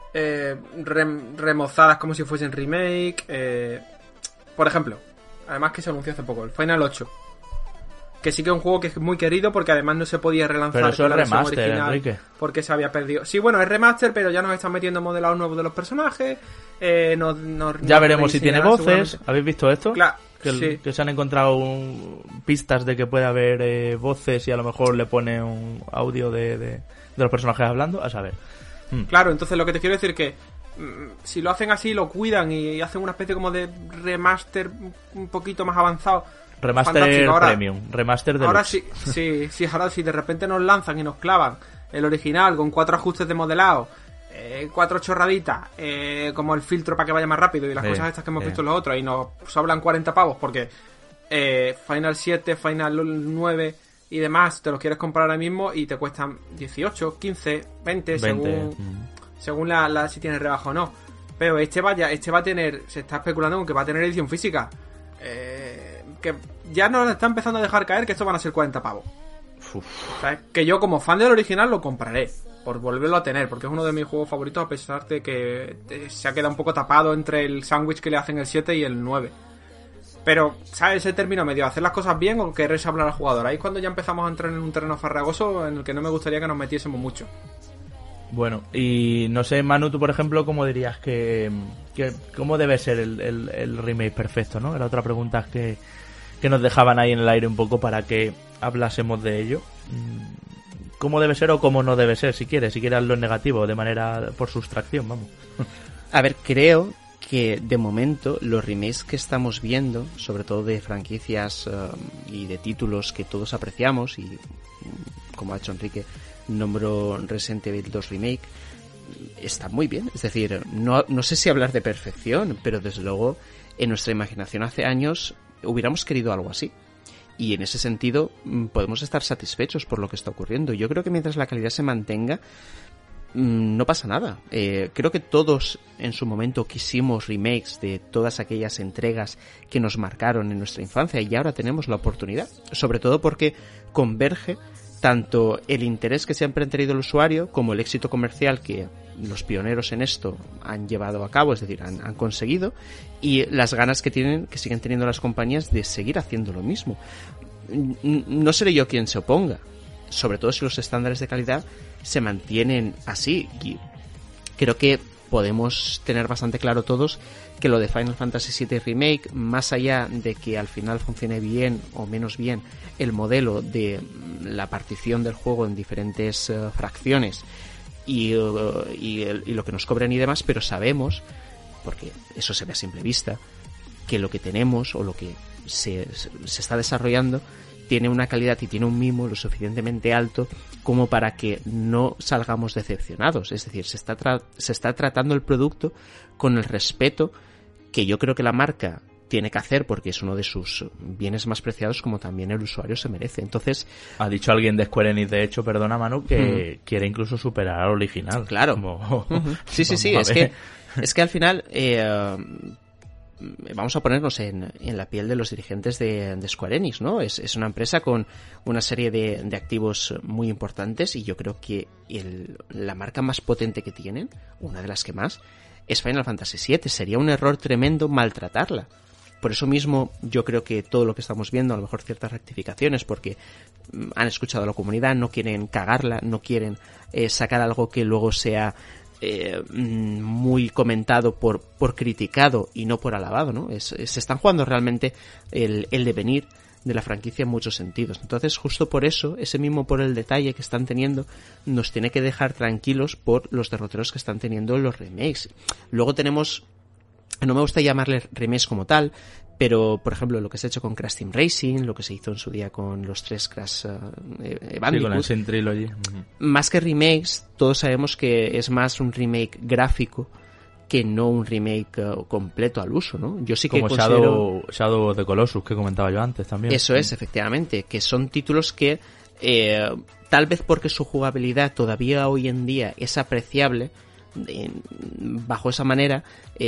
remozadas como si fuesen remake, por ejemplo, además que se anunció hace poco el Final 8, que sí que es un juego que es muy querido porque además no se podía relanzar. Pero eso es la versión remaster, original, Enrique, porque se había perdido. Sí, bueno, es remaster, pero ya nos están metiendo modelados nuevos de los personajes. Ya veremos si tiene voces. ¿Habéis visto esto? Claro, que se han encontrado pistas de que puede haber voces y a lo mejor le pone un audio de los personajes hablando, a saber. Claro, entonces lo que te quiero decir que si lo hacen así, lo cuidan y hacen una especie como de remaster un poquito más avanzado. Remaster ahora, Premium, remaster de ahora sí, ahora si de repente nos lanzan y nos clavan el original con 4 ajustes de modelado, 4 chorraditas, como el filtro para que vaya más rápido y las cosas estas que hemos visto en los otros, y nos sobran 40 pavos porque Final 7, Final 9 y demás te los quieres comprar ahora mismo y te cuestan 18, 15, 20 según la si tienes rebaja o no. Pero este va a tener, se está especulando con que va a tener edición física, que ya nos está empezando a dejar caer que esto van a ser 40 pavos. O sea, que yo como fan del original lo compraré por volverlo a tener, porque es uno de mis juegos favoritos, a pesar de que se ha quedado un poco tapado entre el sándwich que le hacen el 7 y el 9. Pero, ¿sabes? Ese término medio, hacer las cosas bien o querer hablar al jugador. Ahí es cuando ya empezamos a entrar en un terreno farragoso en el que no me gustaría que nos metiésemos mucho. Bueno, y no sé, Manu, tú por ejemplo, ¿cómo dirías que cómo debe ser el remake perfecto, ¿no? Era otra pregunta que nos dejaban ahí en el aire un poco para que hablásemos de ello. ¿Cómo debe ser o cómo no debe ser? Si quieres hazlo en negativo, de manera por sustracción, vamos. A ver, creo que de momento los remakes que estamos viendo, sobre todo de franquicias y de títulos que todos apreciamos, y como ha hecho Enrique, nombro Resident Evil 2 Remake, está muy bien. Es decir, no sé si hablar de perfección, pero desde luego en nuestra imaginación hace años hubiéramos querido algo así. Y en ese sentido podemos estar satisfechos por lo que está ocurriendo. Yo creo que mientras la calidad se mantenga, no pasa nada. Creo que todos en su momento quisimos remakes de todas aquellas entregas que nos marcaron en nuestra infancia, y ahora tenemos la oportunidad, sobre todo porque converge tanto el interés que siempre han tenido el usuario como el éxito comercial que los pioneros en esto han llevado a cabo, es decir, han conseguido, y las ganas que siguen teniendo las compañías de seguir haciendo lo mismo. No seré yo quien se oponga, sobre todo si los estándares de calidad se mantienen así, y creo que podemos tener bastante claro todos que lo de Final Fantasy VII Remake, más allá de que al final funcione bien o menos bien el modelo de la partición del juego en diferentes fracciones y lo que nos cobran y demás, pero sabemos porque eso se ve a simple vista, que lo que tenemos o lo que se está desarrollando tiene una calidad y tiene un mimo lo suficientemente alto como para que no salgamos decepcionados. Es decir, se está tratando el producto con el respeto que yo creo que la marca tiene que hacer, porque es uno de sus bienes más preciados, como también el usuario se merece. Entonces, ha dicho alguien de Square Enix, de hecho, perdona Manu, que quiere incluso superar al original. Claro. Como, sí, es que al final vamos a ponernos en la piel de los dirigentes de Square Enix, ¿no? Es una empresa con una serie de activos muy importantes, y yo creo que la marca más potente que tienen, una de las que más, es Final Fantasy VII. Sería un error tremendo maltratarla. Por eso mismo yo creo que todo lo que estamos viendo, a lo mejor ciertas rectificaciones, porque han escuchado a la comunidad, no quieren cagarla, no quieren sacar algo que luego sea muy comentado por criticado y no por alabado, ¿no? Se están jugando realmente el devenir de la franquicia en muchos sentidos. Entonces, justo por eso, ese mismo por el detalle que están teniendo, nos tiene que dejar tranquilos por los derroteros que están teniendo los remakes. Luego tenemos, no me gusta llamarle remakes como tal, pero por ejemplo lo que se ha hecho con Crash Team Racing, lo que se hizo en su día con los 3 Crash Bandicoot, sí, con el Sin Trilogy. Más que remakes, todos sabemos que es más un remake gráfico que no un remake completo al uso, ¿no? Yo sí que como considero... Shadow of the Colossus, que comentaba yo antes también. Eso es, efectivamente, que son títulos que tal vez porque su jugabilidad todavía hoy en día es apreciable, bajo esa manera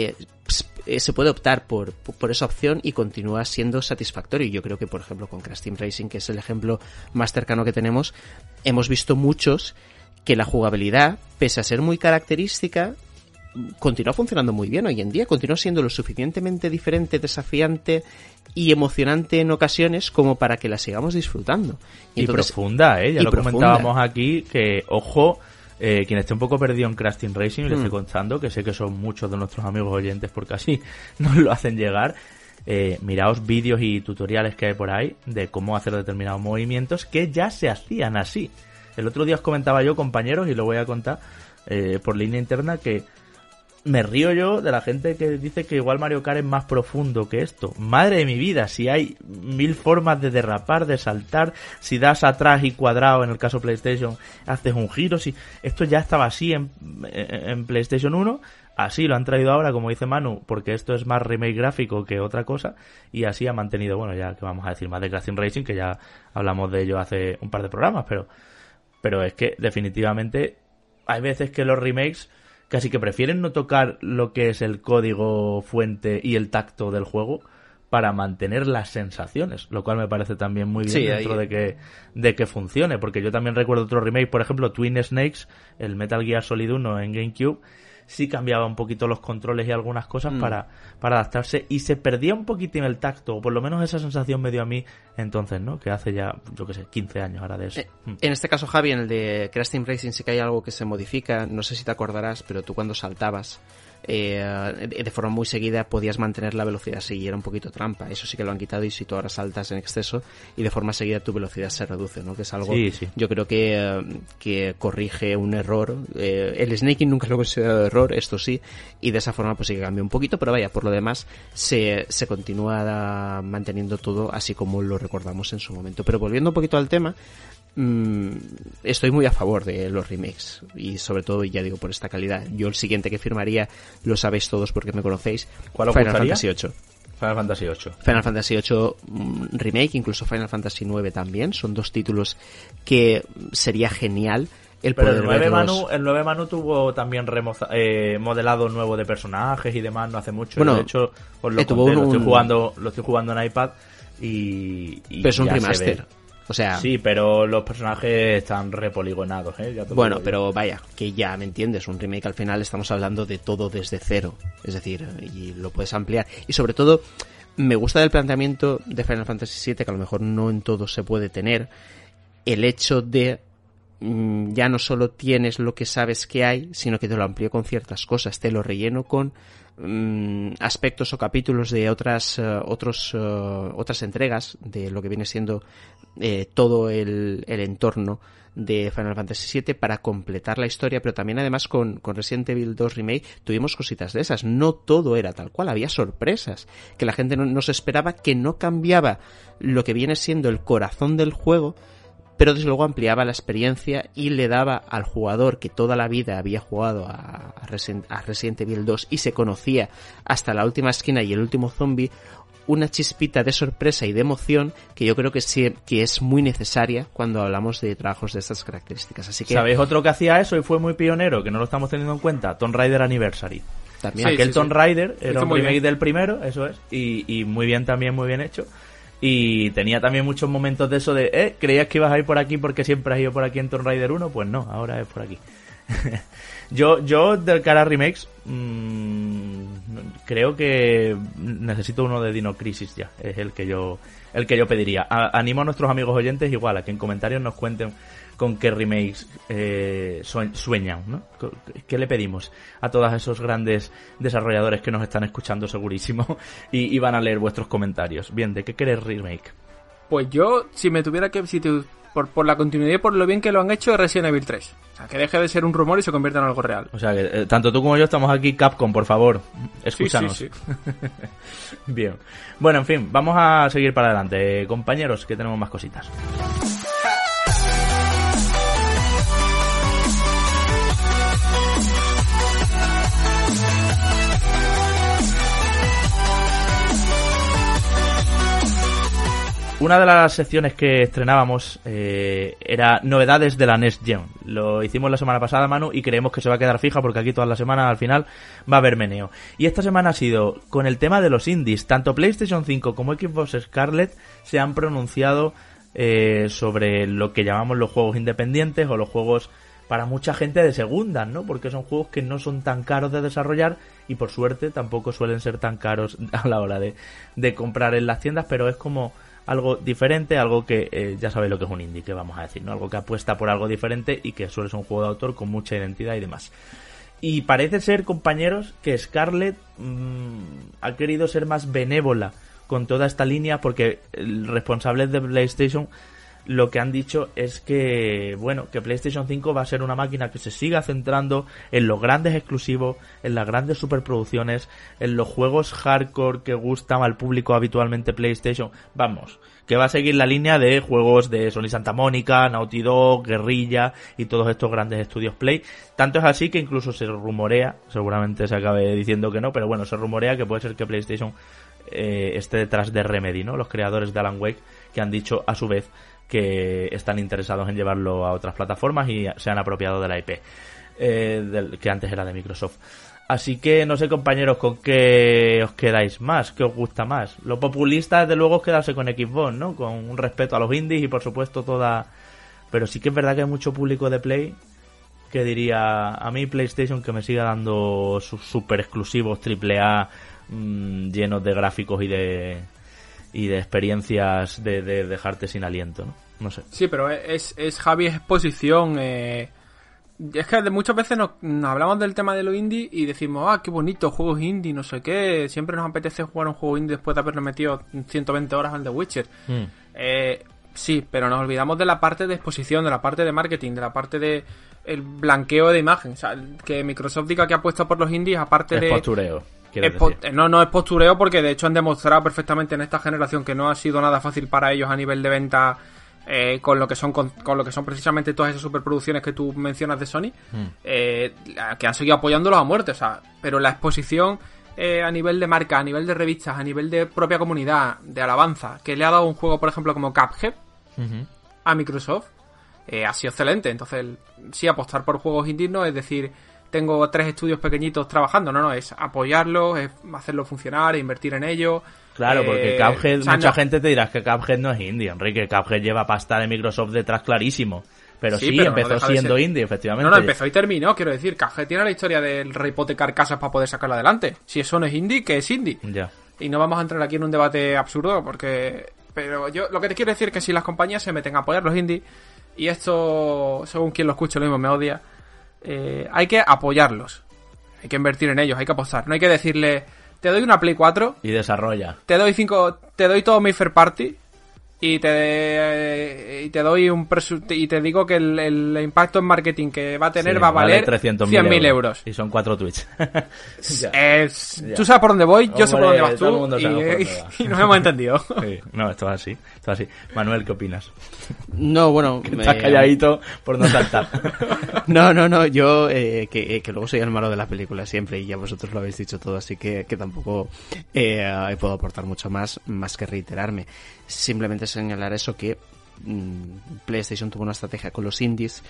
se puede optar por esa opción y continúa siendo satisfactorio. Y yo creo que, por ejemplo, con Crash Team Racing, que es el ejemplo más cercano que tenemos, hemos visto muchos que la jugabilidad, pese a ser muy característica, continúa funcionando muy bien hoy en día, continúa siendo lo suficientemente diferente, desafiante y emocionante en ocasiones como para que la sigamos disfrutando. Y entonces, profunda, ya lo comentábamos aquí, que ojo, quien esté un poco perdido en Crash Team Racing, le estoy contando, que sé que son muchos de nuestros amigos oyentes porque así nos lo hacen llegar, miraos vídeos y tutoriales que hay por ahí de cómo hacer determinados movimientos que ya se hacían así. El otro día os comentaba yo, compañeros, y lo voy a contar por línea interna, que me río yo de la gente que dice que igual Mario Kart es más profundo que esto. Madre de mi vida, si hay 1000 formas de derrapar, de saltar, si das atrás y cuadrado, en el caso PlayStation, haces un giro, si esto ya estaba así en PlayStation 1, así lo han traído ahora, como dice Manu, porque esto es más remake gráfico que otra cosa, y así ha mantenido, bueno, ya que vamos a decir más de Crash Team Racing, que ya hablamos de ello hace un par de programas, pero es que definitivamente hay veces que los remakes casi que prefieren no tocar lo que es el código fuente y el tacto del juego para mantener las sensaciones, lo cual me parece también muy bien, sí, dentro de que funcione, porque yo también recuerdo otro remake, por ejemplo, Twin Snakes, el Metal Gear Solid 1 en GameCube, sí cambiaba un poquito los controles y algunas cosas para adaptarse, y se perdía un poquitín el tacto, o por lo menos esa sensación me dio a mí entonces, ¿no? Que hace ya, yo qué sé, 15 años ahora de eso. En este caso, Javi, en el de Crash Team Racing sí que hay algo que se modifica, no sé si te acordarás, pero tú cuando saltabas de forma muy seguida podías mantener la velocidad así, y era un poquito trampa. Eso sí que lo han quitado, y si tú ahora saltas en exceso y de forma seguida tu velocidad se reduce, ¿no? Que es algo, sí. Yo creo que corrige un error. El snaking nunca lo he considerado error, esto sí, y de esa forma pues sí que cambia un poquito, pero vaya, por lo demás se continúa manteniendo todo así como lo recordamos en su momento. Pero volviendo un poquito al tema, estoy muy a favor de los remakes, y sobre todo, ya digo, por esta calidad. Yo el siguiente que firmaría, lo sabéis todos porque me conocéis, ¿cuál os gustaría? Final Fantasy VIII. Final Fantasy VIII Remake, incluso Final Fantasy IX también, son dos títulos que sería genial el pero poder verlos. El 9 Manu tuvo también modelado nuevo de personajes y demás no hace mucho. Bueno, de hecho, os lo conté, lo estoy jugando en iPad y pero es un remaster. O sea, sí, pero los personajes están repoligonados, ya bueno, pero vaya, que ya me entiendes, un remake al final estamos hablando de todo desde cero, es decir, y lo puedes ampliar. Y sobre todo, me gusta del planteamiento de Final Fantasy VII, que a lo mejor no en todo se puede tener, el hecho de ya no solo tienes lo que sabes que hay, sino que te lo amplío con ciertas cosas, te lo relleno con aspectos o capítulos de otras entregas de lo que viene siendo todo el entorno de Final Fantasy VII para completar la historia, pero también además con Resident Evil 2 Remake tuvimos cositas de esas. No todo era tal cual, había sorpresas que la gente no se esperaba, que no cambiaba lo que viene siendo el corazón del juego, pero desde luego ampliaba la experiencia y le daba al jugador que toda la vida había jugado a Resident Evil 2 y se conocía hasta la última esquina y el último zombie, una chispita de sorpresa y de emoción que yo creo que sí, que es muy necesaria cuando hablamos de trabajos de estas características. Así que ¿sabéis otro que hacía eso y fue muy pionero, que no lo estamos teniendo en cuenta? Tomb Raider Anniversary. también Aquel Tomb Raider era un remake bien del primero, eso es, y muy bien también, muy bien hecho. Y tenía también muchos momentos de eso de, ¿creías que ibas a ir por aquí porque siempre has ido por aquí en Tomb Raider 1? Pues no, ahora es por aquí. yo del cara a remakes, creo que necesito uno de Dino Crisis ya, es el que yo pediría. Animo a nuestros amigos oyentes igual a que en comentarios nos cuenten con qué remakes sueñan, ¿no? ¿Qué le pedimos a todos esos grandes desarrolladores que nos están escuchando segurísimo y van a leer vuestros comentarios? Bien, ¿de qué querés remake? Pues yo, si me tuviera que... por la continuidad y por lo bien que lo han hecho, de Resident Evil 3. O sea, que deje de ser un rumor y se convierta en algo real. O sea, que tanto tú como yo estamos aquí. Capcom, por favor, escúchanos. Sí. Bien. Bueno, en fin, vamos a seguir para adelante, compañeros, que tenemos más cositas. Una de las secciones que estrenábamos era novedades de la Next Gen. Lo hicimos la semana pasada, Manu, y creemos que se va a quedar fija porque aquí toda la semana al final va a haber meneo. Y esta semana ha sido con el tema de los indies. Tanto PlayStation 5 como Xbox Scarlett se han pronunciado sobre lo que llamamos los juegos independientes o los juegos para mucha gente de segundas, ¿no? Porque son juegos que no son tan caros de desarrollar y por suerte tampoco suelen ser tan caros a la hora de comprar en las tiendas, pero es como algo diferente, algo que ya sabéis lo que es un indie, que vamos a decir, ¿no? Algo que apuesta por algo diferente y que suele ser un juego de autor con mucha identidad y demás. Y parece ser, compañeros, que Scarlett ha querido ser más benévola con toda esta línea porque el responsable de PlayStation lo que han dicho es que, bueno, que PlayStation 5 va a ser una máquina que se siga centrando en los grandes exclusivos, en las grandes superproducciones, en los juegos hardcore que gustan al público habitualmente PlayStation. Vamos, que va a seguir la línea de juegos de Sony Santa Mónica, Naughty Dog, Guerrilla y todos estos grandes estudios Play. Tanto es así que incluso se rumorea, seguramente se acabe diciendo que no, pero bueno, se rumorea que puede ser que PlayStation esté detrás de Remedy, ¿no? Los creadores de Alan Wake, que han dicho a su vez que están interesados en llevarlo a otras plataformas y se han apropiado de la IP que antes era de Microsoft. Así que no sé, compañeros, ¿con qué os quedáis más? ¿Qué os gusta más? Lo populista, desde luego, es quedarse con Xbox, ¿no? Con un respeto a los indies y, por supuesto, pero sí que es verdad que hay mucho público de Play que diría, a mí PlayStation que me siga dando sus super exclusivos AAA llenos de gráficos y de experiencias de dejarte sin aliento, ¿no? No sé. Sí, pero es Javi, es exposición. Es que muchas veces nos hablamos del tema de lo indie y decimos, qué bonito, juegos indie, no sé qué. Siempre nos apetece jugar un juego indie después de haberle metido 120 horas al The Witcher. Sí, pero nos olvidamos de la parte de exposición, de la parte de marketing, de la parte de el blanqueo de imagen. O sea, que Microsoft diga que apuesta por los indies, aparte es postureo. No es postureo, porque de hecho han demostrado perfectamente en esta generación que no ha sido nada fácil para ellos a nivel de venta con lo que son precisamente todas esas superproducciones que tú mencionas de Sony, que han seguido apoyándolos a muerte. O sea, pero la exposición a nivel de marca, a nivel de revistas, a nivel de propia comunidad, de alabanza, que le ha dado un juego, por ejemplo, como Cuphead a Microsoft, ha sido excelente. Entonces, sí, apostar por juegos indies no es decir, tengo 3 estudios pequeñitos trabajando, no, es apoyarlos, es hacerlo funcionar, invertir en ello. Claro, porque Cuphead, mucha gente te dirá que Cuphead no es indie, Enrique. Cuphead lleva pasta de Microsoft detrás clarísimo. Pero sí empezó no siendo indie, efectivamente. No, empezó y terminó, quiero decir. Cuphead tiene la historia del rehipotecar casas para poder sacarlo adelante. Si eso no es indie, ¿qué es indie? Ya. Y no vamos a entrar aquí en un debate absurdo, porque... Pero yo lo que te quiero decir es que si las compañías se meten a apoyar los indies, y esto, según quien lo escuche, lo mismo me odia, hay que apoyarlos. Hay que invertir en ellos, hay que apostar. No hay que decirle, te doy una Play 4 y desarrolla. Te doy todo mi fair party y te doy y te digo que el impacto en marketing que va a tener va a valer 100.000 euros. Y son 4 tweets. Tú sabes por dónde voy, yo sé por dónde vas tú y nos hemos entendido. Sí, no, esto es así. Manuel, ¿qué opinas? No, bueno... Que estás calladito por no saltar. No, yo que luego soy el malo de la película siempre y ya vosotros lo habéis dicho todo, así que tampoco puedo aportar mucho más que reiterarme. Simplemente señalar eso, que PlayStation tuvo una estrategia con los indies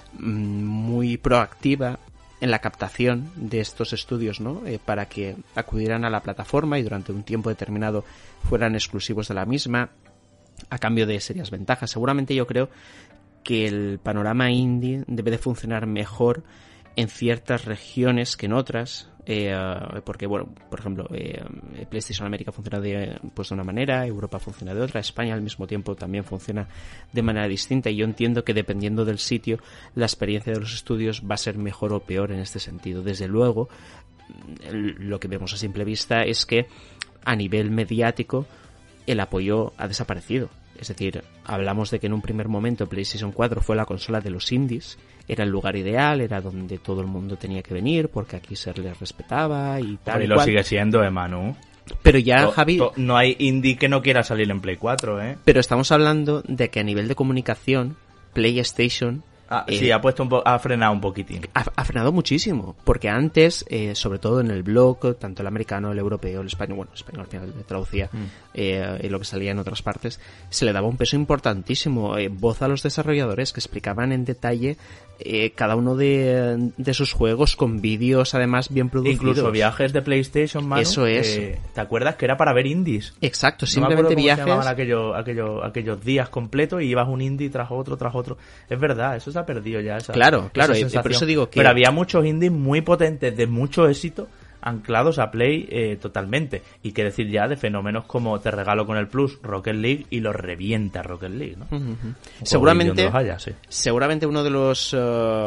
muy proactiva en la captación de estos estudios, ¿no? Para que acudieran a la plataforma y durante un tiempo determinado fueran exclusivos de la misma, a cambio de serias ventajas. Seguramente yo creo que el panorama indie debe de funcionar mejor en ciertas regiones que en otras, porque, bueno, por ejemplo, PlayStation América funciona de una manera, Europa funciona de otra, España al mismo tiempo también funciona de manera distinta, y yo entiendo que dependiendo del sitio la experiencia de los estudios va a ser mejor o peor en este sentido. Desde luego, lo que vemos a simple vista es que a nivel mediático el apoyo ha desaparecido. Es decir, hablamos de que en un primer momento PlayStation 4 fue la consola de los indies, era el lugar ideal, era donde todo el mundo tenía que venir porque aquí se les respetaba y tal. Y lo sigue siendo, Manu. Pero ya, Javi... No hay indie que no quiera salir en Play 4, ¿eh? Pero estamos hablando de que a nivel de comunicación, PlayStation... sí, ha frenado un poquitín. Ha frenado muchísimo, porque antes, sobre todo en el blog, tanto el americano, el europeo, el español, bueno, el español al final le traducía lo que salía en otras partes, se le daba un peso importantísimo, voz a los desarrolladores que explicaban en detalle cada uno de sus juegos con vídeos además bien producidos. Incluso viajes de PlayStation, Manu. Eso es. ¿Te acuerdas que era para ver indies? Exacto, simplemente viajes. No me acuerdo cómo se llamaban aquellos días completos y ibas un indie tras otro. Es verdad, eso se ha perdido ya. Claro, por eso digo que... Pero había muchos indies muy potentes, de mucho éxito, anclados a Play totalmente. Y qué decir ya de fenómenos como Te regalo con el Plus, Rocket League, y lo revienta Rocket League, ¿no? Seguramente uno de los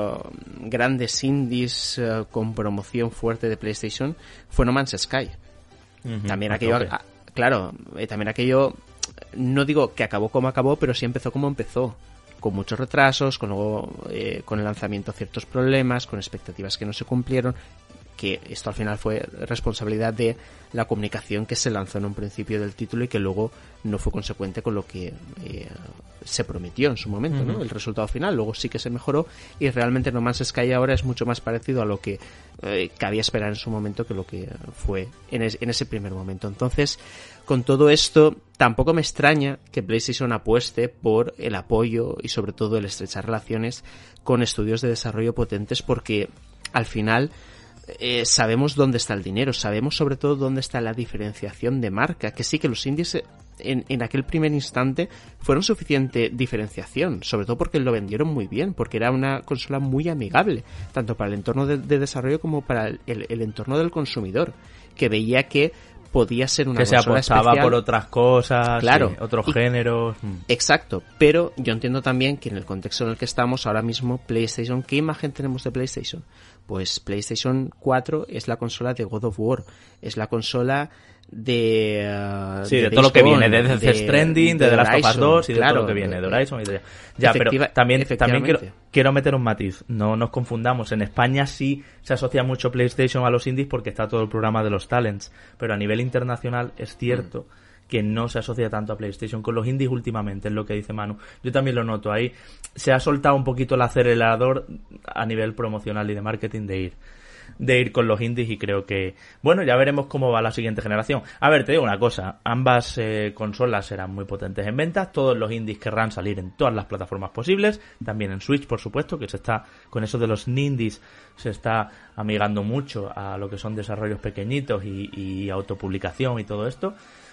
grandes indies con promoción fuerte de PlayStation fue No Man's Sky. También aquello, también aquello, no digo que acabó como acabó, pero sí empezó como empezó, con muchos retrasos, con el lanzamiento ciertos problemas, con expectativas que no se cumplieron, que esto al final fue responsabilidad de la comunicación que se lanzó en un principio del título y que luego no fue consecuente con lo que se prometió en su momento, ¿no? El resultado final luego sí que se mejoró y realmente No Man's Sky ahora es mucho más parecido a lo que cabía esperar en su momento que lo que fue en ese primer momento. Entonces, con todo esto, tampoco me extraña que PlayStation apueste por el apoyo y sobre todo el estrechar relaciones con estudios de desarrollo potentes, porque al final sabemos dónde está el dinero, sabemos sobre todo dónde está la diferenciación de marca, que sí que los indies en aquel primer instante fueron suficiente diferenciación, sobre todo porque lo vendieron muy bien, porque era una consola muy amigable, tanto para el entorno de desarrollo como para el entorno del consumidor, que veía que podía ser una consola que se apostaba especial por otras cosas, claro, otros géneros. Exacto, pero yo entiendo también que en el contexto en el que estamos ahora mismo, PlayStation, ¿qué imagen tenemos de PlayStation? Pues PlayStation 4 es la consola de God of War, es la consola de todo lo que viene, de Death Stranding, de The Last of Us 2 y de todo lo que viene, de Horizon y de... Ya, pero también quiero meter un matiz, no nos confundamos, en España sí se asocia mucho PlayStation a los indies porque está todo el programa de los talents, pero a nivel internacional es cierto que no se asocia tanto a PlayStation con los indies últimamente, es lo que dice Manu. Yo también lo noto ahí. Se ha soltado un poquito el acelerador a nivel promocional y de marketing de ir con los indies, y creo que, bueno, ya veremos cómo va la siguiente generación. A ver, te digo una cosa, ambas consolas serán muy potentes en ventas, todos los indies querrán salir en todas las plataformas posibles, también en Switch, por supuesto, que se está, con eso de los nindies, se está amigando mucho a lo que son desarrollos pequeñitos y autopublicación y todo esto.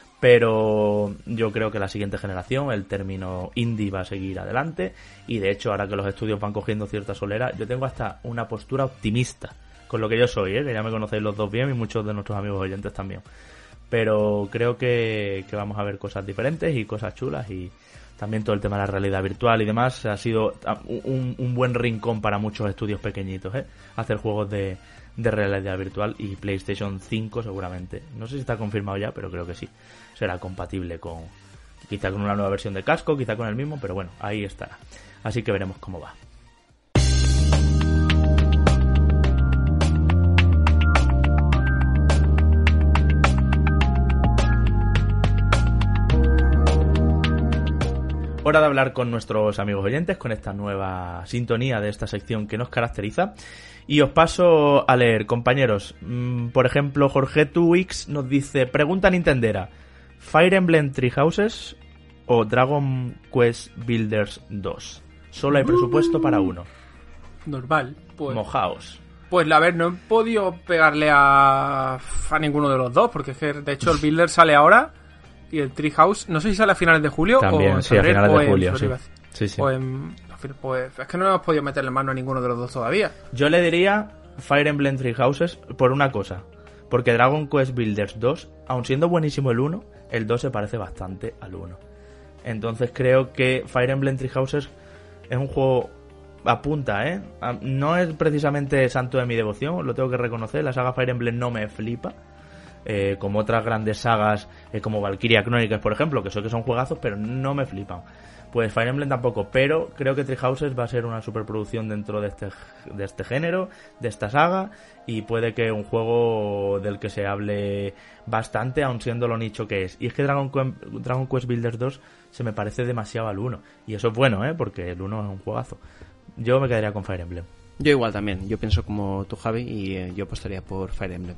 Pero yo creo que la siguiente generación, el término indie va a seguir adelante, y de hecho ahora que los estudios van cogiendo cierta solera, yo tengo hasta una postura optimista con lo que yo soy, que ya me conocéis los dos bien y muchos de nuestros amigos oyentes también. Pero creo que vamos a ver cosas diferentes y cosas chulas, y también todo el tema de la realidad virtual y demás, ha sido un buen rincón para muchos estudios pequeñitos, hacer juegos de realidad virtual, y PlayStation 5 seguramente, no sé si está confirmado ya, pero creo que sí, será compatible quizá con una nueva versión de casco, quizá con el mismo, pero bueno, ahí estará. Así que veremos cómo va. Hora de hablar con nuestros amigos oyentes, con esta nueva sintonía de esta sección que nos caracteriza. Y os paso a leer, compañeros. Por ejemplo, Jorge Tuix nos dice: pregunta nintendera, ¿Fire Emblem Three Houses o Dragon Quest Builders 2? Solo hay presupuesto para uno. Normal, pues. Mojaos. Pues a ver, no he podido pegarle a ninguno de los dos, porque es que de hecho el Builder sale ahora. Y el Treehouse, no sé si sale a finales de julio también, o en sí, a finales de julio, sí. Sí. Pues es que no hemos podido meterle mano a ninguno de los dos todavía. Yo le diría Fire Emblem Three Houses por una cosa, porque Dragon Quest Builders 2, aun siendo buenísimo el 1, el 2 se parece bastante al 1. Entonces creo que Fire Emblem Three Houses es un juego a punta, no es precisamente santo de mi devoción, lo tengo que reconocer, la saga Fire Emblem no me flipa. Como otras grandes sagas como Valkyria Chronicles, por ejemplo, que sé que son juegazos, pero no me flipan. Pues Fire Emblem tampoco, pero creo que Three Houses va a ser una superproducción dentro de este género, de esta saga, y puede que un juego del que se hable bastante, aun siendo lo nicho que es. Y es que Dragon Quest Builders 2 se me parece demasiado al 1, y eso es bueno, porque el 1 es un juegazo. Yo me quedaría con Fire Emblem. Yo igual también, yo pienso como tú, Javi, y yo apostaría por Fire Emblem.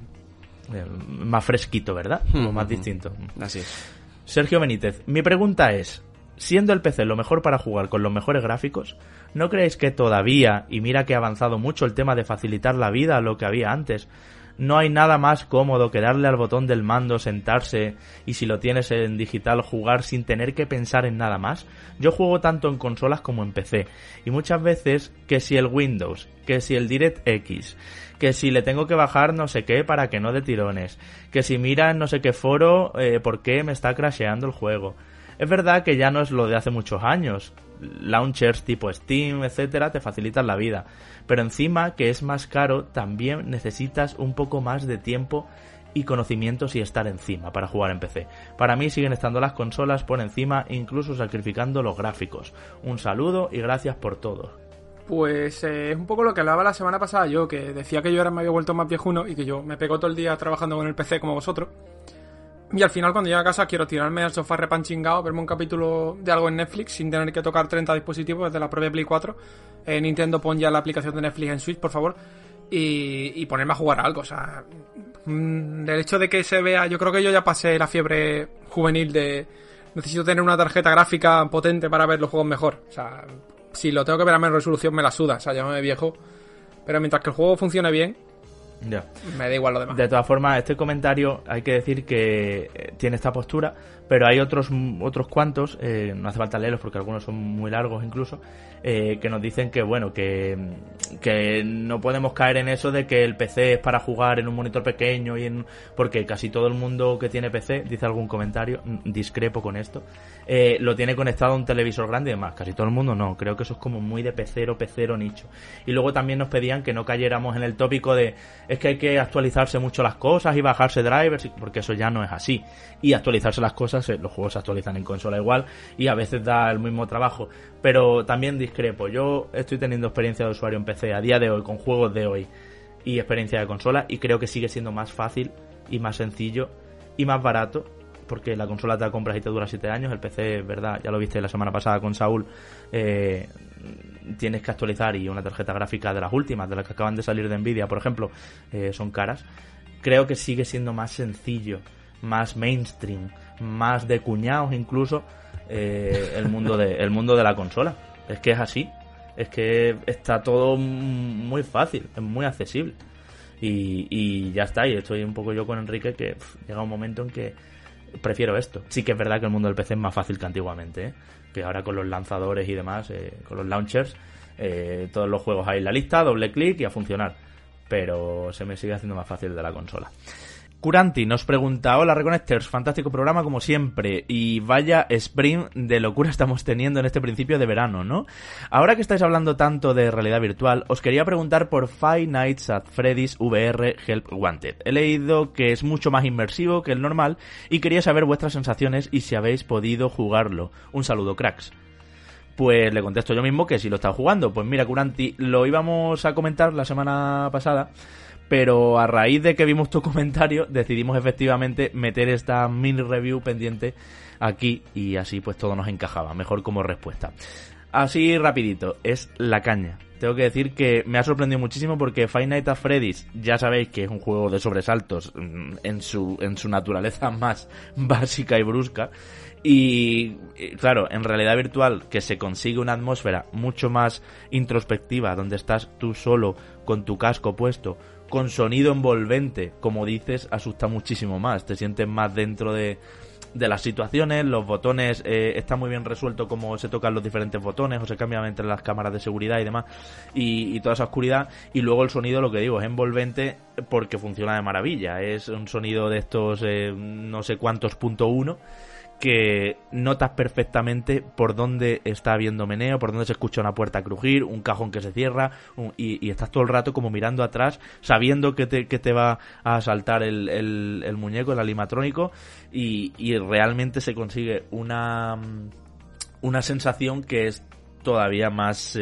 Más fresquito, ¿verdad? Como más distinto. Así es. Sergio Benítez, mi pregunta es: siendo el PC lo mejor para jugar con los mejores gráficos, ¿no creéis que todavía, y mira que ha avanzado mucho el tema de facilitar la vida a lo que había antes, no hay nada más cómodo que darle al botón del mando, sentarse y, si lo tienes en digital, jugar sin tener que pensar en nada más? Yo juego tanto en consolas como en PC, y muchas veces que si el Windows, que si el DirectX, que si le tengo que bajar no sé qué para que no dé tirones, que si mira en no sé qué foro por qué me está crasheando el juego. Es verdad que ya no es lo de hace muchos años, launchers tipo Steam, etcétera, te facilitan la vida, pero encima, que es más caro, también necesitas un poco más de tiempo y conocimientos y estar encima para jugar en PC. Para mí siguen estando las consolas por encima, incluso sacrificando los gráficos. Un saludo y gracias por todo. Pues es un poco lo que hablaba la semana pasada yo, que decía que yo me había vuelto más viejuno y que yo me pego todo el día trabajando con el PC como vosotros. Y al final, cuando llego a casa, quiero tirarme al sofá repanchingado, verme un capítulo de algo en Netflix sin tener que tocar 30 dispositivos desde la propia Play 4. Nintendo, pon ya la aplicación de Netflix en Switch, por favor, y ponerme a jugar a algo. O sea, el hecho de que se vea, yo creo que yo ya pasé la fiebre juvenil de necesito tener una tarjeta gráfica potente para ver los juegos mejor. O sea, si lo tengo que ver a menos resolución me la suda, o sea, llámame viejo. Pero mientras que el juego funcione bien, ya, me da igual lo demás. De todas formas, este comentario hay que decir que tiene esta postura, pero hay otros cuantos, no hace falta leerlos porque algunos son muy largos incluso, que nos dicen que bueno, que no podemos caer en eso de que el PC es para jugar en un monitor pequeño porque casi todo el mundo que tiene PC, dice algún comentario, discrepo con esto, lo tiene conectado a un televisor grande y demás. Casi todo el mundo no, creo que eso es como muy de pecero nicho. Y luego también nos pedían que no cayéramos en el tópico de es que hay que actualizarse mucho las cosas y bajarse drivers, porque eso ya no es así. Y actualizarse las cosas, los juegos se actualizan en consola igual y a veces da el mismo trabajo. Pero también discrepo, yo estoy teniendo experiencia de usuario en PC a día de hoy, con juegos de hoy, y experiencia de consola, y creo que sigue siendo más fácil y más sencillo y más barato, porque la consola te la compras y te dura 7 años, el PC, verdad, ya lo viste la semana pasada con Saúl, tienes que actualizar, y una tarjeta gráfica de las últimas, de las que acaban de salir de Nvidia, por ejemplo, son caras. Creo que sigue siendo más sencillo, más mainstream, más de cuñados incluso, el mundo de la consola. Es que es así, es que está todo muy fácil, es muy accesible, y ya está. Y estoy un poco yo con Enrique, que llega un momento en que prefiero esto. Sí que es verdad que el mundo del PC es más fácil que antiguamente, que ahora con los lanzadores y demás, con los launchers, todos los juegos hay en la lista, doble clic y a funcionar, pero se me sigue haciendo más fácil de la consola. Curanti nos pregunta: hola Reconecters, fantástico programa como siempre, y vaya sprint de locura estamos teniendo en este principio de verano, ¿no? Ahora que estáis hablando tanto de realidad virtual, os quería preguntar por Five Nights at Freddy's VR Help Wanted. He leído que es mucho más inmersivo que el normal y quería saber vuestras sensaciones y si habéis podido jugarlo. Un saludo, cracks. Pues le contesto yo mismo que si lo he estado jugando. Pues mira, Curanti, lo íbamos a comentar la semana pasada, pero a raíz de que vimos tu comentario decidimos efectivamente meter esta mini review pendiente aquí y así pues todo nos encajaba, mejor como respuesta. Así rapidito, es la caña. Tengo que decir que me ha sorprendido muchísimo porque Five Nights at Freddy's, ya sabéis que es un juego de sobresaltos en su naturaleza más básica y brusca. Y claro, en realidad virtual, que se consigue una atmósfera mucho más introspectiva, donde estás tú solo con tu casco puesto, con sonido envolvente, como dices, asusta muchísimo más. Te sientes más dentro de las situaciones. Los botones está muy bien resuelto cómo se tocan los diferentes botones o se cambian entre las cámaras de seguridad y demás, y toda esa oscuridad. Y luego el sonido, lo que digo, es envolvente porque funciona de maravilla. Es un sonido de estos no sé cuántos .1 que notas perfectamente por dónde está habiendo meneo, por dónde se escucha una puerta crujir, un cajón que se cierra, y estás todo el rato como mirando atrás, sabiendo que te va a saltar el muñeco, el animatrónico, y realmente se consigue una sensación que es todavía más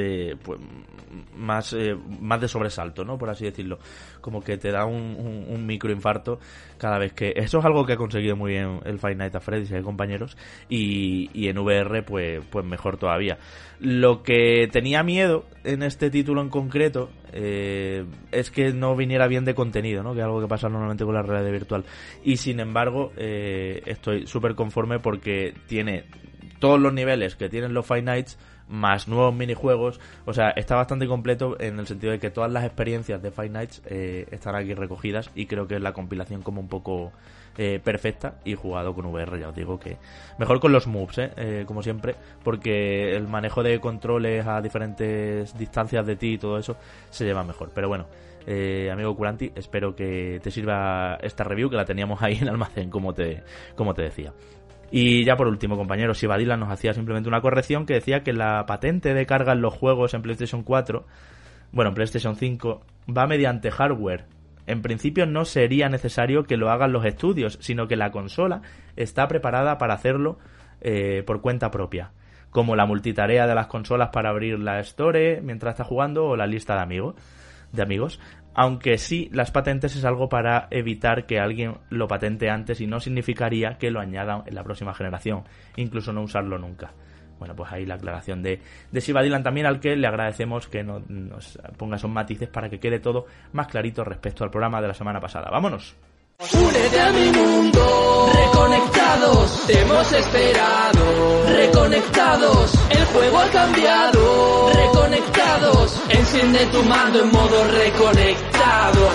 más de sobresalto, ¿no? Por así decirlo. Como que te da un microinfarto cada vez que... Eso es algo que ha conseguido muy bien el Five Nights at Freddy's, compañeros, y en VR pues mejor todavía. Lo que tenía miedo en este título en concreto es que no viniera bien de contenido, ¿no? Que es algo que pasa normalmente con la realidad virtual. Y sin embargo, estoy súper conforme porque tiene todos los niveles que tienen los Five Nights, más nuevos minijuegos. O sea, está bastante completo en el sentido de que todas las experiencias de Five Nights están aquí recogidas, y creo que es la compilación como un poco perfecta, y jugado con VR, ya os digo que mejor con los moves, como siempre, porque el manejo de controles a diferentes distancias de ti y todo eso se lleva mejor. Pero bueno, amigo Curanti, espero que te sirva esta review, que la teníamos ahí en almacén, como te decía. Y ya por último, compañeros, Shiva Dylan nos hacía simplemente una corrección que decía que la patente de carga en los juegos en PlayStation 4, bueno, en PlayStation 5, va mediante hardware. En principio no sería necesario que lo hagan los estudios, sino que la consola está preparada para hacerlo por cuenta propia, como la multitarea de las consolas para abrir la Store mientras está jugando, o la lista de amigos. Aunque sí, las patentes es algo para evitar que alguien lo patente antes, y no significaría que lo añadan en la próxima generación, incluso no usarlo nunca. Bueno, pues ahí la aclaración de Shiva Dylan también, al que le agradecemos que nos ponga esos matices para que quede todo más clarito respecto al programa de la semana pasada. ¡Vámonos! Únete a mi mundo, reconectados, te hemos esperado. Reconectados, el juego ha cambiado. Reconectados, enciende tu mando en modo reconectado.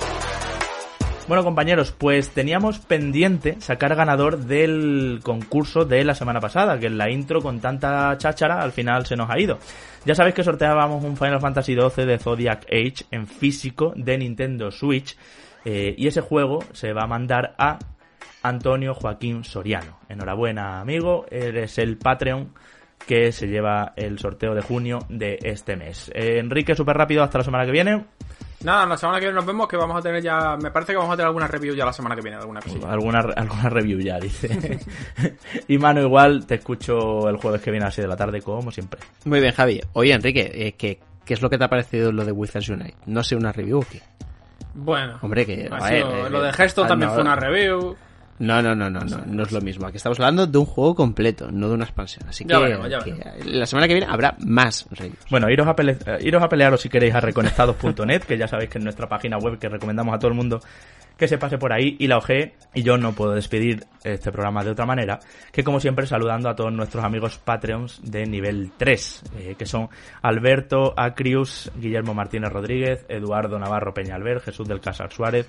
Bueno, compañeros, pues teníamos pendiente sacar ganador del concurso de la semana pasada, que en la intro con tanta cháchara al final se nos ha ido. Ya sabéis que sorteábamos un Final Fantasy XII de Zodiac Age en físico de Nintendo Switch. Y ese juego se va a mandar a Antonio Joaquín Soriano. Enhorabuena, amigo, eres el Patreon que se lleva el sorteo de junio de este mes. Enrique, súper rápido, hasta la semana que viene. Nada, la semana que viene nos vemos, que vamos a tener ya... Me parece que vamos a tener alguna review ya la semana que viene, alguna cosilla. Alguna review ya, dice. Y Manu, igual, te escucho el jueves que viene a las 6 de la tarde, como siempre. Muy bien, Javi. Oye, Enrique, ¿qué es lo que te ha parecido lo de Wizards Unite? ¿No sé, una review o qué? Bueno, hombre, que lo de Hearthstone también fue una review. No es lo mismo. Aquí estamos hablando de un juego completo, no de una expansión. Así que, la semana que viene habrá más reviews. Bueno, iros a pelearos si queréis a reconectados.net, que ya sabéis que es nuestra página web que recomendamos a todo el mundo que se pase por ahí, y la OG, y yo no puedo despedir este programa de otra manera que, como siempre, saludando a todos nuestros amigos Patreons de nivel 3, que son Alberto Acrius, Guillermo Martínez Rodríguez, Eduardo Navarro Peñalver, Jesús del Casar Suárez,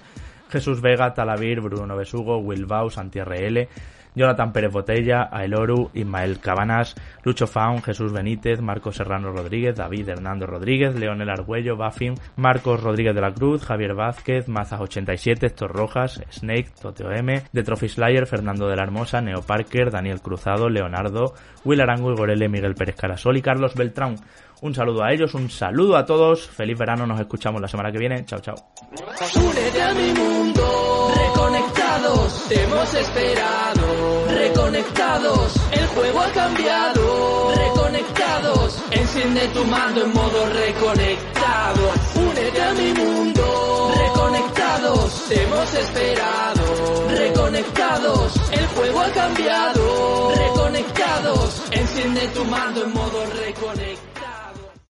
Jesús Vega, Talavir, Bruno Besugo, Wilbau, Santi RL, Jonathan Pérez Botella, Aeloru, Ismael Cabanas, Lucho Faun, Jesús Benítez, Marcos Serrano Rodríguez, David Hernando Rodríguez, Leonel Argüello, Buffin, Marcos Rodríguez de la Cruz, Javier Vázquez, Mazas87, Héctor Rojas, Snake, Toteo M, The Trophy Slayer, Fernando de la Hermosa, Neo Parker, Daniel Cruzado, Leonardo, Will Arango, Igorele, Miguel Pérez Carasol y Carlos Beltrán. Un saludo a ellos, un saludo a todos, feliz verano, nos escuchamos la semana que viene, chao chao. Únete a mi mundo, reconectados, te hemos esperado, reconectados, el juego ha cambiado, reconectados, enciende tu mando en modo reconectado, únete a mi mundo, reconectados, te hemos esperado, reconectados, el juego ha cambiado, reconectados, enciende tu mando en modo reconectado.